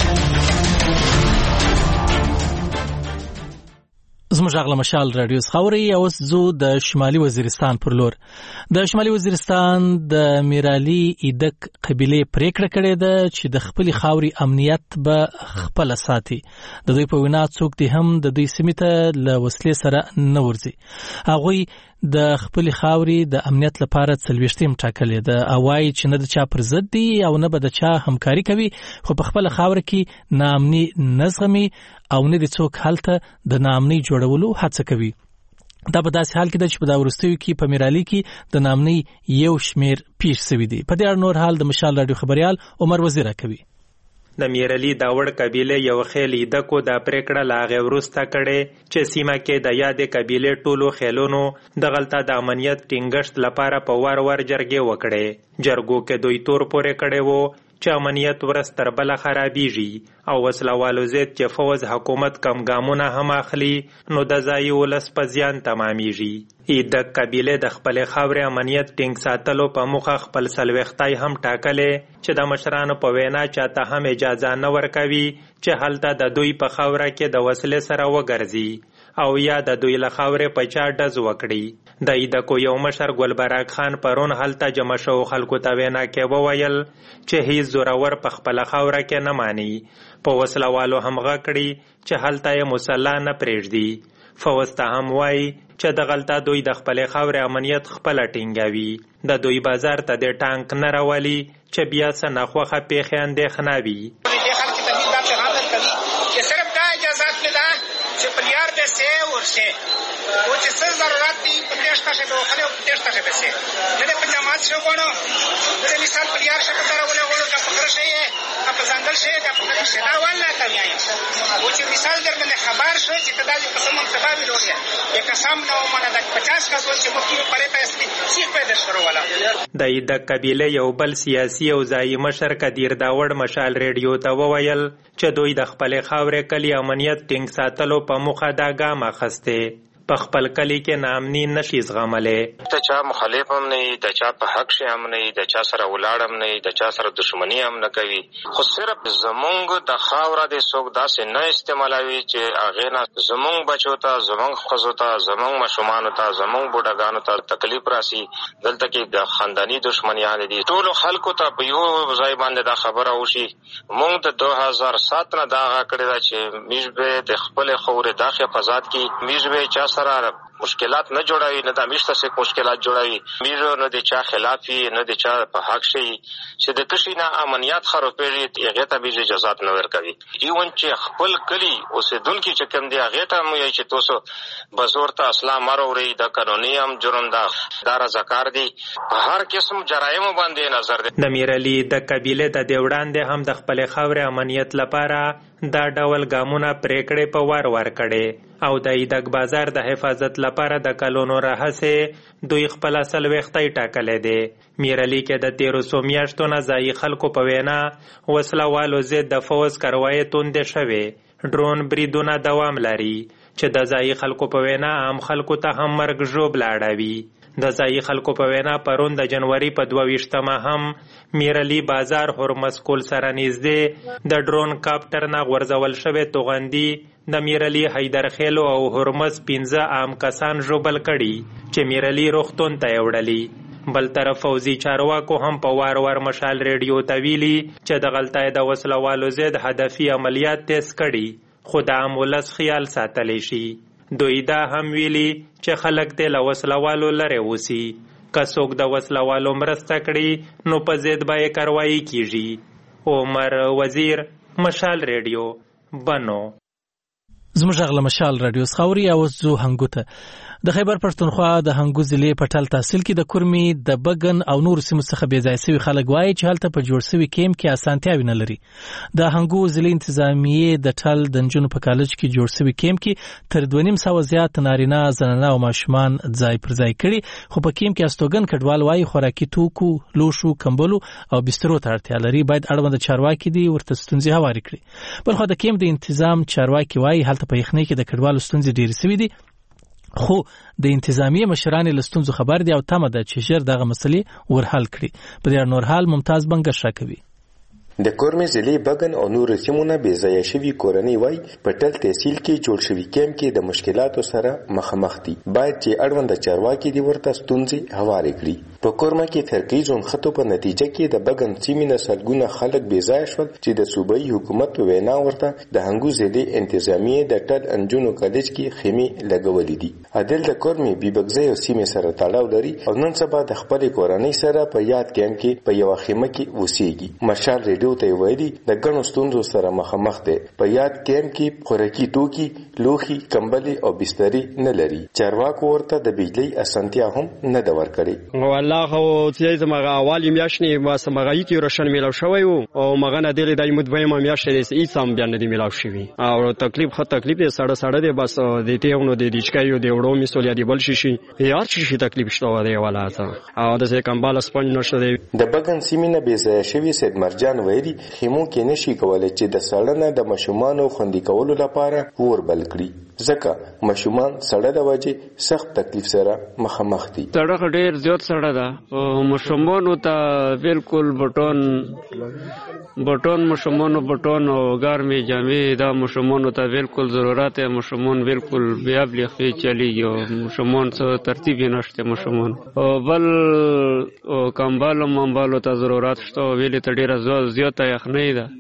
زموږ غږ له مشال رادیو څخه اورئ. اوس زو د شمالي وزیرستان پر لور. د شمالي وزیرستان د میرالي ایدک قبیله پریکړه کړې ده چې د خپل خاوري امنیت به خپل ساتي. د دوی په وینا څوک دې هم د دوی سیمې ته له وسلې سره نه ورځي. هغوی د خپل خاوري د امنیت لپاره 40 ټاکلې ده. اوایي چې نه د چا پر ضد دي او نه به د چا همکاري کوي، خو په خپل خاور کې ناامني نظمي او نه د څوک هلته د ناامني جوړولو هڅه کوي. دا په داسې حال کې ده چې په دا وروستیو کې په میرالي کې د ناامني یو شمیر پیښ شوي دي. په دې اړه نور حال د مشال رادیو خبريال عمر وزیره کوي. د میرالي داوړ قبیله یو خیل ایدکو د پریکړه لاغه ورسته کړي چې سیمه کې د یادې قبیله ټولو خیلونو د غلطه د امنیت ټینګښت لپاره په وار جرګې وکړي. جرګو کې دوی تور پورې کړي وو چې امنیت ورځ تر بله خرابیږي او وسلوالو ضد چې فوز حکومت کم ګامونه هم اخلي نو د ځایي ولس په زیان تمامیږي. ایدک قبیله د خپل خاورې امنیت ټینګ ساتلو په موخه خپل سلوختای هم ټاکلې چې د مشرانو په وینا چاته هم اجازه نه ورکوي چې هلته د دوی په خاوره کې د وسلې سره وګرځي او یا د دوی له خاورې په چا ډز وکړي. د ایدکو یو مشر ګلبراک خان پرون هلته جمع شو خلکو ته وینا کې وویل چې هیڅ زورور په خپل خاوره کې نه مانی. په وسلوالو هم غکړي چې هلته یې مسلح نه پرېږدي. فوسته هم وایي چې د غلطه دوی د خپل خاورې امنیت خپل ټینګوي. د دوی بازار ته د ټانک نه راولي چې بیا څه ناخوښه پیښې اندېښنه وي. वो जिससे जरूरत थी प्रदेश का शेख खले प्रदेश का शेख से मेरे पंजाब से कोणो मेरे मिसाल परियार शेख का बोले बोलो का पकड़ से है आप जंगल से का पकड़ से ना वाला था यहाँ वो जो मिसाल दर मैंने खबर से जितना जो कसम तबाह भी हो गया ये कसम ना माना 50 का सोच मुक्ति में पड़े था इसलिए सीख पे दस करो वाला د ایدک قبیله یو بل سیاسي او ځایي مشر کدیر داوړ مشال ریډیو ته وویل چې دوی د خپل خاورې کلی امنیت ټینګ ساتلو په موخه دا ګام اخسته. په خپل کلی کې ناامني نشي زغملې. د چا مخالف هم نه د چا په حق شي هم نه د چا سره ولاړ هم نه د چا سره دښمنی هم نه کوي، خو صرف زمونږ د خاوره د څوک داسې نه استعمالوي چې هغې نه زمونږ بچو ته زمونږ ښځو ته زمونږ ماشومانو ته زمونږ بوډاګانو ته تکلیف راسي. دلته کې د خانداني دښمنیان دي. ټولو خلکو ته په یو ځای باندې دا خبره وشي. مونږ د 2007 نه دا هغه کړې ده چې موږ به د خپلې خاورې دا حفاظت کړي. موږ به چا سره مشکلات نه جوړوي، نه د میشته سره مشکلات جوړوي. میرو نه د چا خلافي نه د چا په حق شي چې د کشي نه امنیت خرابېږي هغه ته به اجازه نه ورکوي. ایون چې خپل کلی اوسیدونکو چې کوم دی هغه ته مو یې چې تاسو بزور ته اسلام مروري د قانوني هم جرم ده دار ذکر دي هر قسم جرایم باندې نظر دي. د میرالي د قبیله د دیوړاندې هم د خپل خاورې امنیت لپاره دا ډول ګامونه پریکړې په وار کړي او د ایدک بازار د حفاظت لپاره د کلونو راهسه دوی خپل سلوختای ټاکلې دي. میرالي کې د 1300 میاشتو نه ځای خلکو په وینا وسله والو ضد د فوز کاروایی توند شوه. ډرون بریدونه دوام لري چې د ځای خلکو په وینا عام خلکو ته هم مرګ ژوب لاړوي. د ځای خلکو په وینا پرون د جنوري په 22مه هم میرالي بازار هرمز کول سره نږدې د ډرون کاپټر نه غورځول شوی توغندي د میرالي حیدرخیلو او هرمز 15 عام کسان ژوبل کړي چې میرالي روغتون ته وړلي. بل طرف فوزي چارواکو هم په وار مشال ریډیو ته ویلي چې د غلطۍ د وسلوالو ضد هدفي عملیات تیز کړي خو د عام ولس خیال ساتلی شي. دوی دا هم ویلي چې خلک د وسلوالو لرې وسی که څوک د وسلوالو مرسته کړي نو په ضد به کاروایی کیږي. عمر وزیر مشال ریډیو بنو. زموږ غل مشال رادیو خاوري او زو هنګوته د خیبر پښتونخوا د هنګو ضلع په ټل تحصیل کې د کورمي د بګن او نور سیمو څخه بې ځای شوی خلک وایي چې هلته په جوړ شوی کیمپ کې اسانتیاوي نه لري. د هنګو ضلع انتظامیه د ټل د نجونو په کالج کې جوړ شوی کیمپ کې تر 2.5 زیات نارینه زنانه او ماشومان ځای پر ځای کړي، خو په کیمپ کې استوګن کډوال وایي خوراکي توکو، لوشو، کمبلو او بسترو ته اړتیا لري. باید اړوند چارواکي دي ورته ستونزې هواري کړي. بل خو د کیمپ د تنظیم چارواکي وایي هلته په یخنۍ کې د کډوالو ستونزې ډېرې شوي دي، خو د انتظامیه مشران له ستونزو خبر دي او تمه ده چې ژر دغه مسلې ورحل کړي. په دې نور حال ممتاز بنګ شاکوي. د کورمي ضلع بګن او نور سیمونه بې ځای شوي کورنۍ وای په ټل تحصیل کې جوړ شوی کیمپ کې د مشکلاتو سره مخامخ دي. باید چې اړوند چارواکي دي ورته ستونزې هواري کړي. په کورما کې فرقي ځون خطو په نتیجه کې د بګن سیمې نه سلګونه خلک بې ځای شول چې د صوبایي حکومت په وینا ورته د هنګو ضلع انتظامیه د ټل انجونو کالج کې خیمې لګولې دي. عادل د کورمي بیبګزي او سیمې سره تړاو لري او نن سبا د خپل کورنۍ سره په یاد کیمپ کې په یو خیمه کې وسیږي. مشال ریډیو ته ویلي د ګڼو ستونزو سره مخامخ دی. په یاد کیمپ کې خوراکي توکي، لوښي، کمبلې او بسترې نه لري. چارواکو ورته د بجلی اسانتیا هم نه ده ورکړې. والله خو چې زموږ اولي میاشتې ما سمغایي کې روشن میلاو شوی او مغه نه دی د مدویمه میاشتې هیڅ هم بیان نه دی میلاو شوی او تکلیف یې سړه دی. بس د تېونو د دیچکایو د وړو مسولیا دی بل شي یار شي تکلیف شته دی ولاته او د څه کمبال سپنج نشته دی. د بګن سیمینه بې ځای شوی سید مرجان ویلي خیمو کې نشي کولای چې د سړنه د مشومان خوندي کولو لپاره ور بل کړي، ځکه مشومان سړه د وجې سخت تکلیف سره مخامخ دي. سړه ډېر زیات سړه ده او مشومانو ته بالکل بټون مشومانو بټون او ګرمي جامې دا مشومانو ته بالکل ضرورت ہے. مشومان بالکل بیا بلخي چلیږي او مشومان څه ترتیب نشته. مشومان او بل کمبالو منبالو ته ضرورت شته ویلې ته ډېر زیات یخنۍ ده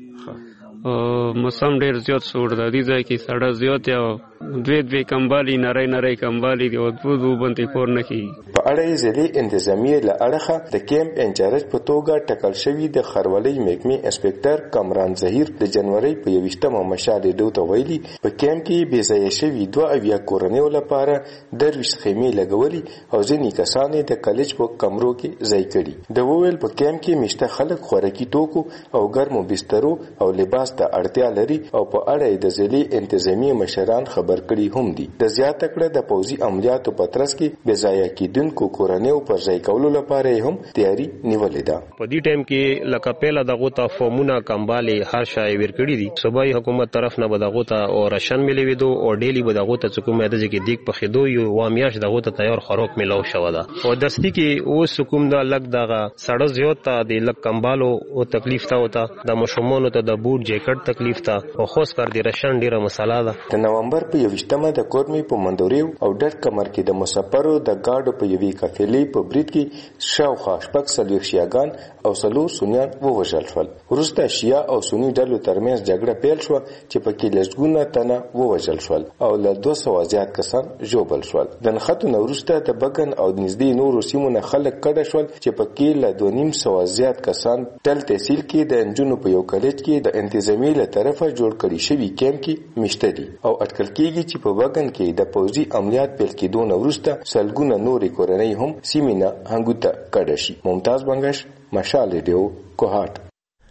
او موسم ډېر زیات سوړ ده. دې ځای کې سړه زیات او دوی کمبالي نری کمبالي دی او دوه باندې کور نه کی. په اړه یې ضلع انتظامیه له اړخه د کیمپ انچارج په توګه ټاکل شوی د خرولۍ محکمې انسپکټر کامران ظهیر د جنوري په 21مه مشال ډوته ویلي په کیمپ کې بې ځای شوي 22 کورنیو لپاره 20 خیمې لګولي او ځینې کسان د کالج په کمرو کې ځای کړي. د وویل په کیمپ کې مشته خلک خوراکي توکو او ګرمو بسترو او لباس ته اړتیا لري او په اړه د ضلع انتظامیه مشران خبر کړي هم دي. د زیاته کړه د پوځي عملیاتو په ترڅ کې بې ځای کېدونکو کورنیو پر ځای کولو لپاره هم تیاری نیولې ده. په دې ټایم کې لکه پیله دغه ته فورمونه کمبالي هر شای ورکړي دي. صوبایي حکومت طرف نه به دغه ته او راشن ملوي دو او ډیلی به دغه ته کوم د ځکه دیګ په خدو یو وامیاش دغه ته تیار خوراک ملو شو ده او درستي کې اوس کوم دا لګ دغه سړه زیات ته د لګ کمبالو او تکلیف ته وته د مشومانو ته د بوټ جیکټ تکلیف ته او خاص کر د راشن ډیره مساله ده. د نومبر په 20مه د کورمي په مندوریو او ډر کمر کې د مسافرو د گاډو په یوې کافلې په برید کې شاوخوا شپږ څلوېښت شیعاګان او څلور سنیان ووژل شول. وروسته شیعه او سني ډلو ترمنځ جګړه پیل شوه چې پکې لسګونه تنه ووژل شول او له 200 زیات کسان ژوبل شول. د نښتو نه وروسته د بګن او نږدې نورو سیمو نه خلک کډه شول چې پکې له 2.5 زیات کسان ټل تحصیل کې د انجونو په یو کالج کې د انتظامیې له طرفه جوړ کړي شوي کیمپ کې مشته دي او اټکل کېږي چې په بګن کې د پوځي عملیات پیل کېدو نه وروسته سلګونه نورې کورنۍ هم سیمې نه هنګو ته کډه شي. ممتاز بنګش، مشال ریډیو، کوهاټ.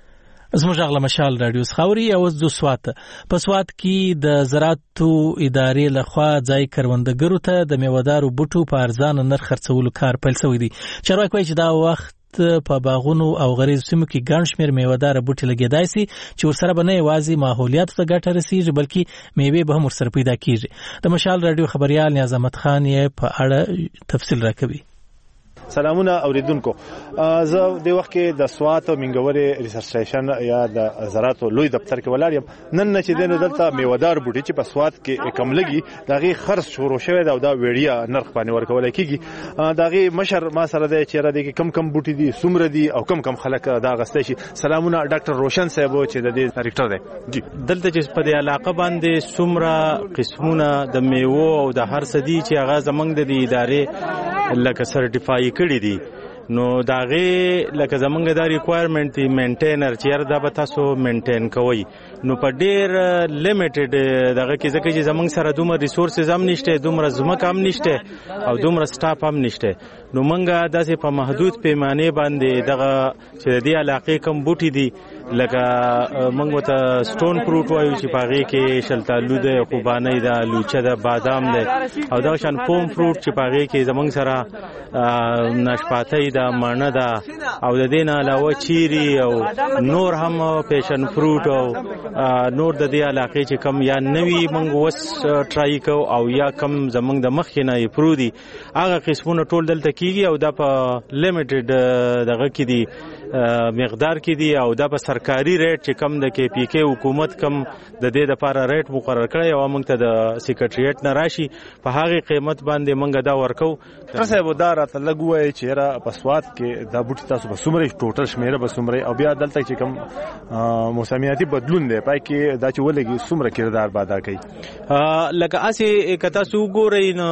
زموږ غل مشال رادیو خاوري او د سوات په سوات کې د زراعتو ادارې لخوا ځای کروندګرو ته د میوهدارو بوټو په ارزان نرخ خرڅولو کار پیل شوی دی. چارواکي وايي چې دا وخت په باغونو او غریزو سیمو کې ګڼ شمېر میوهدار بوټي لګیدای شي چې ورسره به نه یوازې ماحولیاتو ته ګټه رسیږي بلکې میوې به هم ورسره پیدا کیږي. د مشال رادیو خبريال نیاز احمد خان یې په اړه تفصیل راکوي. سلامونه اوریدونکو. زه د وخت کې د سوات منګوري ریسرچ سټیشن یا د زراعتو لوی دفتر کې ولاړ یم. نن چې دنه دلته میوهدار بوټي چې په سوات کې کم لګي دغه خرڅ شروع شوی دا او دا ویډیا نرخ باندې ورکول کیږي. دغه مشر ما سره د چیرې د کم بوټي دي سومره دي او کم خلک دا غستې شي. سلامونه ډاکټر روشن صاحب چې د دې ډایرکټر دی. جی دلته چې په دې علاقه باندې سومره قسمونه د میوه او د هر څه دي چې هغه زمنګ د ادارې لکه سرټیفای کړی دي نو داغه لکه زمونږ د ریکوایرمنٹ دی مینټینر چې دا به تاسو مینټین کوئ نو په ډیر لیمیټډ دغه کې ځکه چې زمونږ سره دومره ریسورسز هم نشته دومره ځمکه هم نشته او دومره سټاف هم نشته نو مونږه داسې په محدود پیمانه باندې دغه چې د دې علاقې کم بوټي دي لکه مونږ ته سټون فروټ وایو چې پاغې کې شلتالو ده خوبانۍ ده لوچه ده بادام ده او دا شان پوم فروټ چې پاغې کې زمونږ سره ناشپاتۍ ده مڼه ده او د دې نه علاوه چیري او نور هم پیشن فروټ او نور د دې علاقې چې کم یا نوی مونږ وس ټرای کو او یا کم زمونږ د مخ نه پرودي هغه قسمونه ټول دلته کیږي او دا په لیمیټډ دغه کې دي مقدار کې دي او دا په سرکاري ریټ چې کم د کې پی کې حکومت کم د دې لپاره ریټ مقرر کړی او موږ ته د سیکریټریټ نه راشي په هغه قیمت باندې موږ دا ورکو تاسو به دا راته لګوي چې را په سواد کې دا بوټي تاسو به سمره ټوټل شمیره به سمره او بیا دلته چې کم موسمیاتي بدلون دی پای کې دا چې ولګي سمره کردار ادا کوي لکه اسی کتا سو ګورئ نو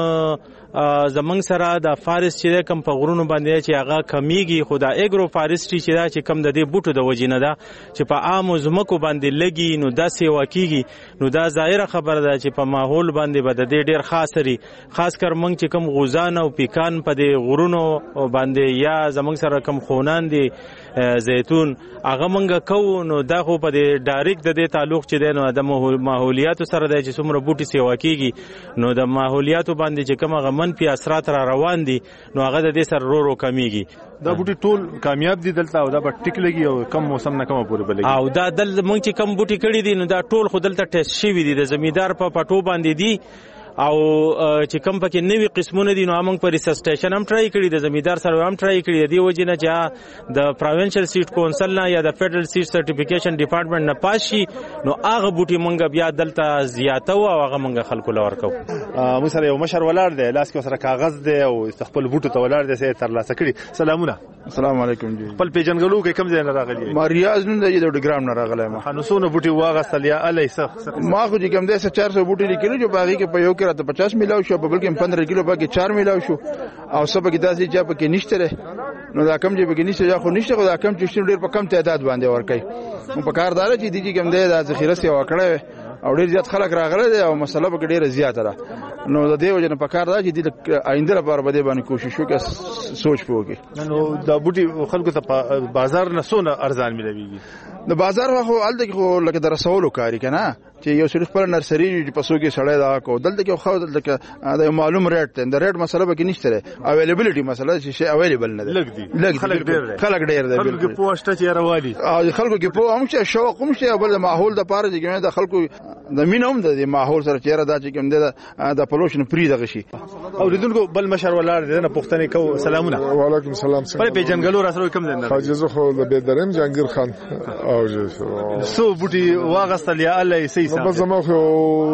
زمنګ سره د فارست چې کم په غرونو باندې چې هغه کمیږي خدا اګرو فارستي چې دا چې کم د دې بوټو د وجینه ده چې په عام زمکو باندې لګي نو دا سیوا کیږي نو دا ظاهره خبره ده چې په ماحول باندې به د ډیر خاصري خاص کر منګ چې کم غوزان او پیکان په دې غرونو باندې یا زمنګ سره کم خونان دي زیتون هغه منګه کو نو دا خو په دې ډایرکټ د دې تعلق چې دی نو د ماحولیات سره دی چې څومره بوټي سیوا کیږي نو د ماحولیات باندې چې کوم غمن په اثرات را روان دي نو هغه د دې سره رو کمیږي دا بوټي ټول کامیاب دي دلته او دا به ټیک لګي او کم موسم نه کم پورې بلګي او دا دل مونږ چې کم بوټي کړی دي نو دا ټول خو دلته ټیسټ شوی دي د زمیدار په پټو باندې دي او چې کم پکې نوې قسمونه دي نو موږ په ریسرچ سټیشن هم ټرای کړی د زمیدار سره هم ټرای کړی دی وجنه چې د پروینشل سیډ کونسل نه یا د فدرل سیډ سرټیفیکیشن ډپارټمنټ نه پاس شي نو هغه بوټي مونږ بیا دلته زیاته او هغه مونږ خلکو لور کو مو سره یو مشر ولار دی لاس کې سره کاغذ دی او خپل بوټو ته ولار دی سه تر لاسه کړی سلامونه السلام علیکم جی خپل پیجنګلو کې کم ځای نه راغلی ما ریاض نن د ډګرام نه راغلی ما نوسونه بوټي واغستل یا الی سخ ما خو چې کم دی 400 بوټي لیکلو چې باغی کې په یو کې راته 50 میلاو شو په بل کې 15 کیلو پکې 4 میلاو شو او سبا کې داسې چې پکې نشته نو دا کم چې پکې نشته یا خو نشته خو دا کم چې ډېر په کم تعداد باندې ورکړي نو په کار دار چې دي چې کم دی د ذخیره سیوا کړی او ډېر زیات خلک راغله دي او مسله به ډېره زیاته ده نو د دې وجه نه په کار ده چې د آینده لپاره به باندې کوشش وکړي سوچ وکړي نو دا بوټي خلکو ته بازار نه سونه ارزان ملويږي د بازار خو الته خو لکه در رسولو کاری کنه چې یو څه خپل نرسری په سو کې سړی دا کو دلته کې خو دلته دا معلوم ریټ دی د ریټ مسله به کې نشته اویلیبিলিټي مسله چې شی اویلیبل نه دی خلک ډیر دی خلکو پوښتنه چې راوالي خلکو کې په هم چې شوق هم چې بل ماحول د پاره چې د خلکو د مينوم د ماحول سره چیرې دا چې کوم د پولوشن پری دغه شي او لیدونکو بل مشر ولار دي نه پښتني کو سلامونه وعلیکم السلام په پیجنګلو را سره کوم دین حاجزه خو د بيدرم جهانگیر خان او سو بوټي واغستل یا الله سي سم بس زما خو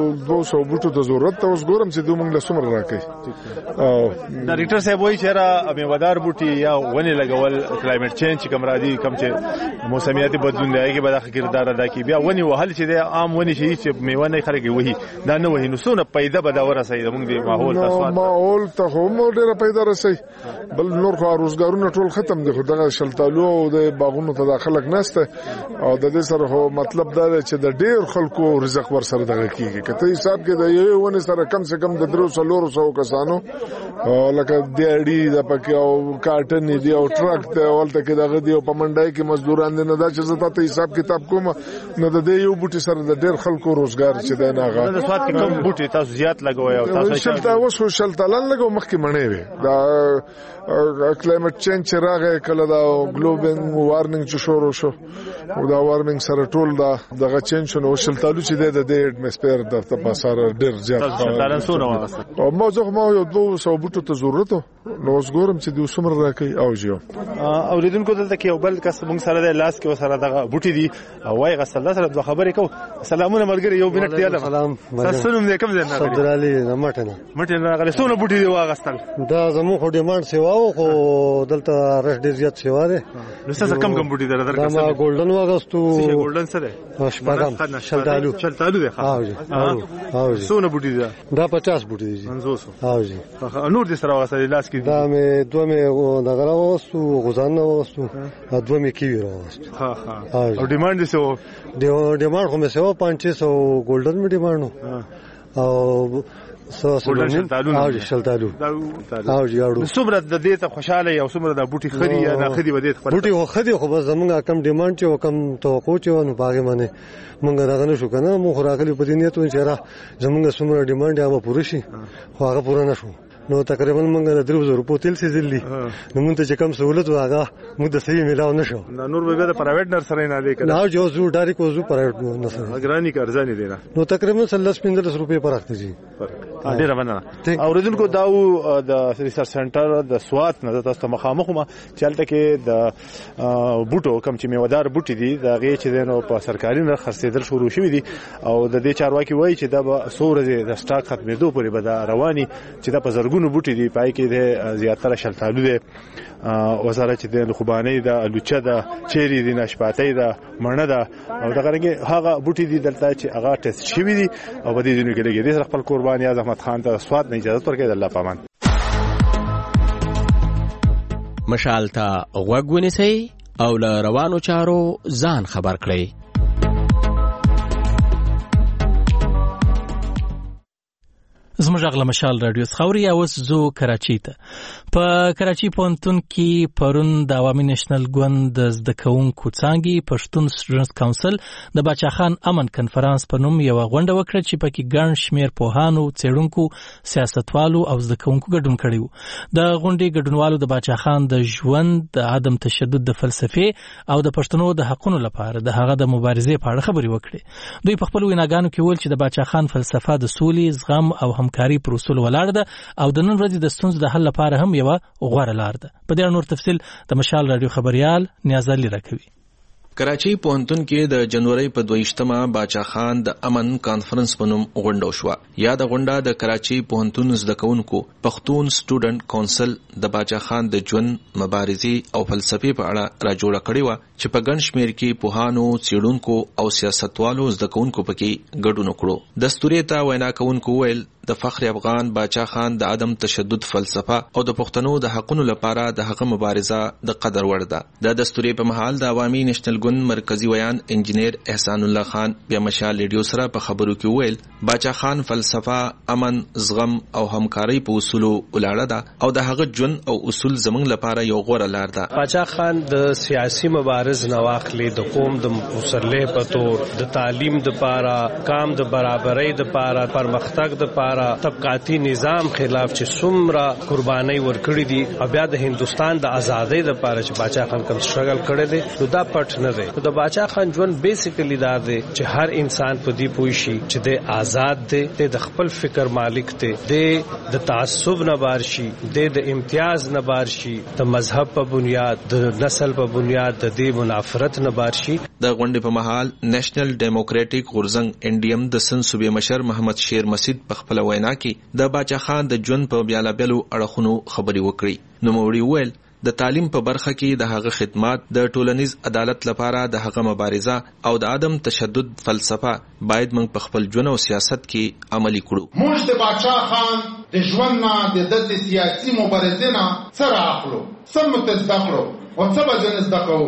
200 بوټو د ضرورت ته اوس ګورم چې دوی موږ له سمر راکې او ډایرکټر صاحب وایي چې را میوادار بوټي یا ونی لګول کلایمټ چینج کوم را دي کوم چې موسمیاتي بدلون دی هغه به د کردار ادا کوي بیا ونی وهل چې د عام ونی شي چې میوه نه خرګي وਹੀ دا نه وਹੀ نو سونه پیدا به دا ورسې موږ د ماحول تاسو ماحول ته هم ډیره پیدا رسي بل نور خو روزګارونه ټول ختم دي خو دغه شلتالو او د باغونو ته داخلك نهسته او د دې سره هو مطلب دا دی چې د ډیر خلکو رزق ور سره دغه کیږي کته حساب کې د یو ونه سره کم سے کم د 300 کسانو لکه دیړي د پکې او کارټن دی او ټرک ته ولته کې دغه دی او پمنډای کې مزدوران دي نه دا چې زته ته حساب کتاب کوم نو د دې یو بوټي سره د ډیر خلکو روزګار چې دی نه غا د سواد کې کوم بوټي تاسو زیات لګوي او تاسو شلتا وسو شلتالان لګو مخکې منې وي دا کلایمټ چینج راغی کله دا ګلوبل وارنینګ چې شروع شو او دا وارنینګ سره ټول دا دغه چینج شو شلتالو چې د اټموسفیر د تپاسره ډیر زیات شلتالان سونه واغسته او موږ ما یو 200 بوټو ته ضرورت نو اوس ګورم چې د سمر راکې او جیو اوریدونکو دلته کې یو بل کس موږ سره د لاس کې وسره دغه بوټي دي او وای غسل سره د خبرې کو سلامونه ملګری یو منټ دی سلام تاسو نوم دې کوم ځای نه صدر علي مټنه راغلی سونه بوټي دی واغستل دا زمو خو ډیماند سیوا خو دلته رش ډیر زیات سیوا ده نو څه کم بوټي درکړه دا ګولډن اغستو ګولډن سره شپږم شلتالو دی او سونه بوټي دا 50 بوټي دي 500 او جی نور دې سره واسه لاس کې دا مې دوه مې دغه راوستو غزان راوستو دوه مې کیوي راوستو او ډیماند سو ډیماند خو مې سو 500 ګولډن مې ډیماند او شلتالو او جوړو څومره د دې ته خوشاله او څومره د بوټي خري یا د خدي ودې خپل بوټي خو خدي خو بس زمونږه کم ډیماند چې کم توقع چې نو باغې باندې مونږ دغه نشو کنه مو خوراکلی په دې نیت و چې را زمونږه څومره ډیماند هغه پوره شي خو هغه پوره نشو نو تقریبا مونږ د 3000 روپو تل سي دلی نو مونږ ته چې کم سہولت واغه مونږ د صحیح ملاو نشو نور به د پرایویټ نرسری نه دی کنه نه جو زو ډایرک وزو پرایویټ نرسری اگرانی ارزانی دی نو تقریبا 15 روپے پر راځي جی ډیره مننه اوریدونکو داو د ریسرچ سنټر د سوات نه تاسو مخامخ ما چلته کې د بوټو کم چې میوادار بوټي دي دا غي چې نو په سرکاري نرخ خرڅېدل شروع شوې دي او د دې چارواکي وایي چې دا به سورې د سٹاک ختمېدو پورې به دا رواني چې دا په زرګونو بوټي دي پای کې د زیاتره شلتالو دي وزاره چې د خوباني د لوچه د چيري دي نشپاتې د مړنه ده او دا غره هغه بوټي دي دلته چې هغه ټیسټ شوی دي او په دې دنیا کې لګي دي خپل قرباني احمد خان ته سواد نه اجازه ورکړي د الله پامان مشال ته غوږ ونیسئ او له روانو چارو ځان خبر کړئ. زموږ غلا مشال رادیو خوري اوس زو کراچي ته په کراچي پونتون کې پرون د عوامي نېشنل ګوند د زدکونکو څنګه پښتون سټوډنټس کونسل د باچا خان امن کنفرانس په نوم یو غونډه وکړه چې پکې ګڼ شمیر پوهانو څېړونکو سیاستوالو او زدکونکو ګډون کړي وو. د غونډې ګډونوالو د باچا خان د ژوند د عدم تشدد د فلسفي او د پښتنو د حقوقو لپاره د هغه د مبارزې په اړه خبرې وکړي. دوی په خپل ویناګانو کې ویل چې د باچا خان فلسفه د سولې زغم او همکاري پر اصول ولاړ ده او د نن ورځې د ستونزو د حل لپاره هم یو غوړه لار ده. په دې نور تفصیل د مشال رادیو خبريال نیاز علي راکوي. کراچي پوهنتون کې د جنوري په 22مه باچا خان د امن کانفرنس په نوم غونډه شوه. یا د غونډه د کراچي پوهنتون زدکونکو پښتون سټوډنټ کونسل د باچا خان د ژوند مبارزې او فلسفي په اړه را جوړه کړې و چې په ګڼ شمیر کې پوهانو څېړونکو او سیاستوالو زدکونکو پکې ګډون وکړو. دستوري ته وینا کوونکو ویل د فخر افغان باچا خان د عدم تشدد فلسفه او د پښتنو د حقوقو لپاره د هغه مبارزه د قدر وړ ده. د دستوري په محل د عوامي نېشنل ګوند مرکزی ویان انجینیر احسان الله خان بیا مشال ریډیو سره په خبرو کې ویل باچا خان فلسفه امن زغم او همکاري په اصولو ولاړه ده او د هغه ژوند او اصول زمنګ لپاره یو غوړه لار ده. باچا خان د سیاسي مبارز نواخلې د قوم د مسلح په تور د تعلیم د لپاره کام د برابرۍ د لپاره پرمختګ د لپاره طبقاتي نظام خلاف چې څومره قرباني ورکړي دي او بیا د هندستان د ازادۍ لپاره چې باچا خان کوم سټرګل کړی دی نو دا پټ نه دی. د باچا خان ژوند بیسیکلی دا دی چې هر انسان په دې پوه شي چې د آزاد دی د خپل فکر مالک دی د تعصب نه بار شي د امتیاز نه بار شي د مذهب په بنیاد د نسل په بنیاد د دې منافرت نه بار شي. د غونډې په محل نېشنل ډیموکراټک غورځنګ انډیم د سن صوبې مشر محمد شیر مسید په خپل وینا کې د باچا خان د ژوند په بیلابېلو اړخونو خبرې وکړي. نو موري ویل د تعلیم په برخه کې د هغه خدمات د ټولنیز عدالت لپاره د هغه مبارزه او د عدم تشدد فلسفه باید موږ په خپل ژوند او سیاست کې عملي کړو. موږ د باچا خان د ژوند نه د سیاسي مبارزې نه سره اخلو سم متذکرو او څه به جنس دکو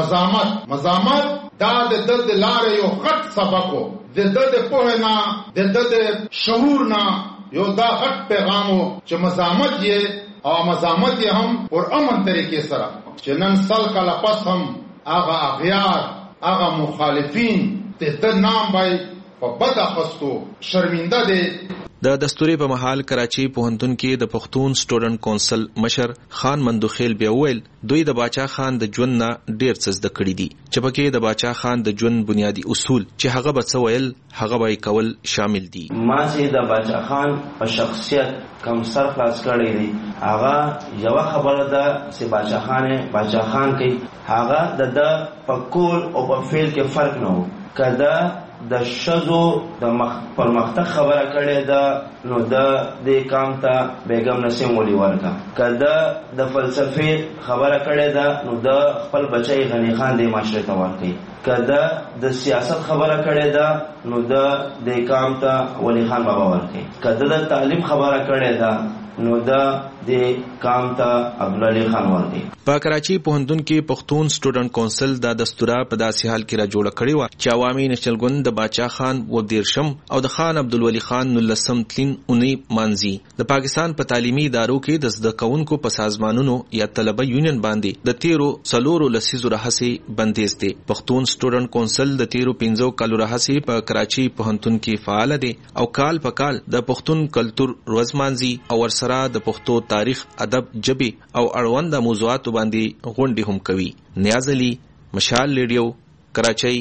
مزامت دا د لارې یو غټ سبقو د په نه د شعور نه یو دا غټ پیغامو چې مزامت یې او مزامت یې هم پر امن طریقې سره چې نن سل کاله پس هم هغه اغیار هغه مخالفین د نام بای په بد اخستو شرمنده دي. د دستوري په محل کراچي پوهنتون کې د پښتون سټوډنټ کونسل مشر خان مندوخیل بیا ویل دوی د باچا خان د ژوند نه ډیر څه زده کړي دي چې پکې د باچا خان د ژوند بنیادی اصول چې هغه به څه ویل هغه به کول شامل دي. ما چې د باچا خان په شخصیت کم سر خلاص کړی دی هغه یو خبره ده چې باچا خان کوي هغه د پکول او په فعل کې فرق نه و. کدا د شذو د پرمختګ خبره کړې ده نو د کام ته بیگم نسیم ولی ورکا. کله د فلسفې خبره کړې ده نو د خپل بچی غنی خان د معاشره ته ورکي. کله د سیاست خبره کړې ده نو د کام ته ولی خان بابا ورکي. کله د تعلیم خبره کړې ده نو د کام ته عبدالعلی خان ورکي. په کراچي پوهنتون کې پښتون سټوډنټ کونسل دا دستوره په داسې حال کې را جوړه کړې و چې عوامي نېشنل ګوند د باچا خان و دیرشم او د خان عبدالولي خان 19 تلین اونۍ مانځي. د پاکستان په تعلیمي ادارو کې د زده کوونکو په سازمانونو یا طلبه یونین باندې د 13 لسیزو راهیسې بندیز دی. پښتون سټوډنټ کونسل د 15 کالو راهیسې په کراچي پوهنتون کې فعال دی او کال په کال د پښتون کلچر ورځ مانځي او ورسره د پښتو تاریخ، ادب، ژبې او اړوند موضوعاتو باندې غونډې هم کوي. نیاز علي، مشال ریډیو، کراچۍ.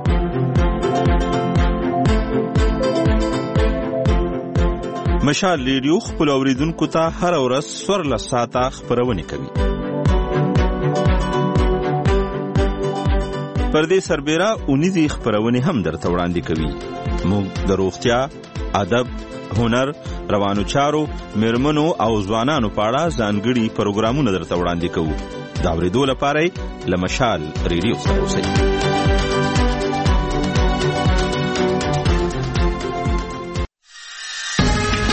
مشال ریډیو خپل اوریدونکو ته هر ورځ 14 ساعته خبرونه کوي. پر دې سربېره اونیزي خبرونه هم درته وړاندې کوي. موږ د روغتیا، ادب، هنر، روانو چارو، میرمنو او ځوانانو په اړه ځانګړي پروګرامونه درته وړاندې کوو. دا اورېدو لپاره له مشال ریډیو سره اوسئ.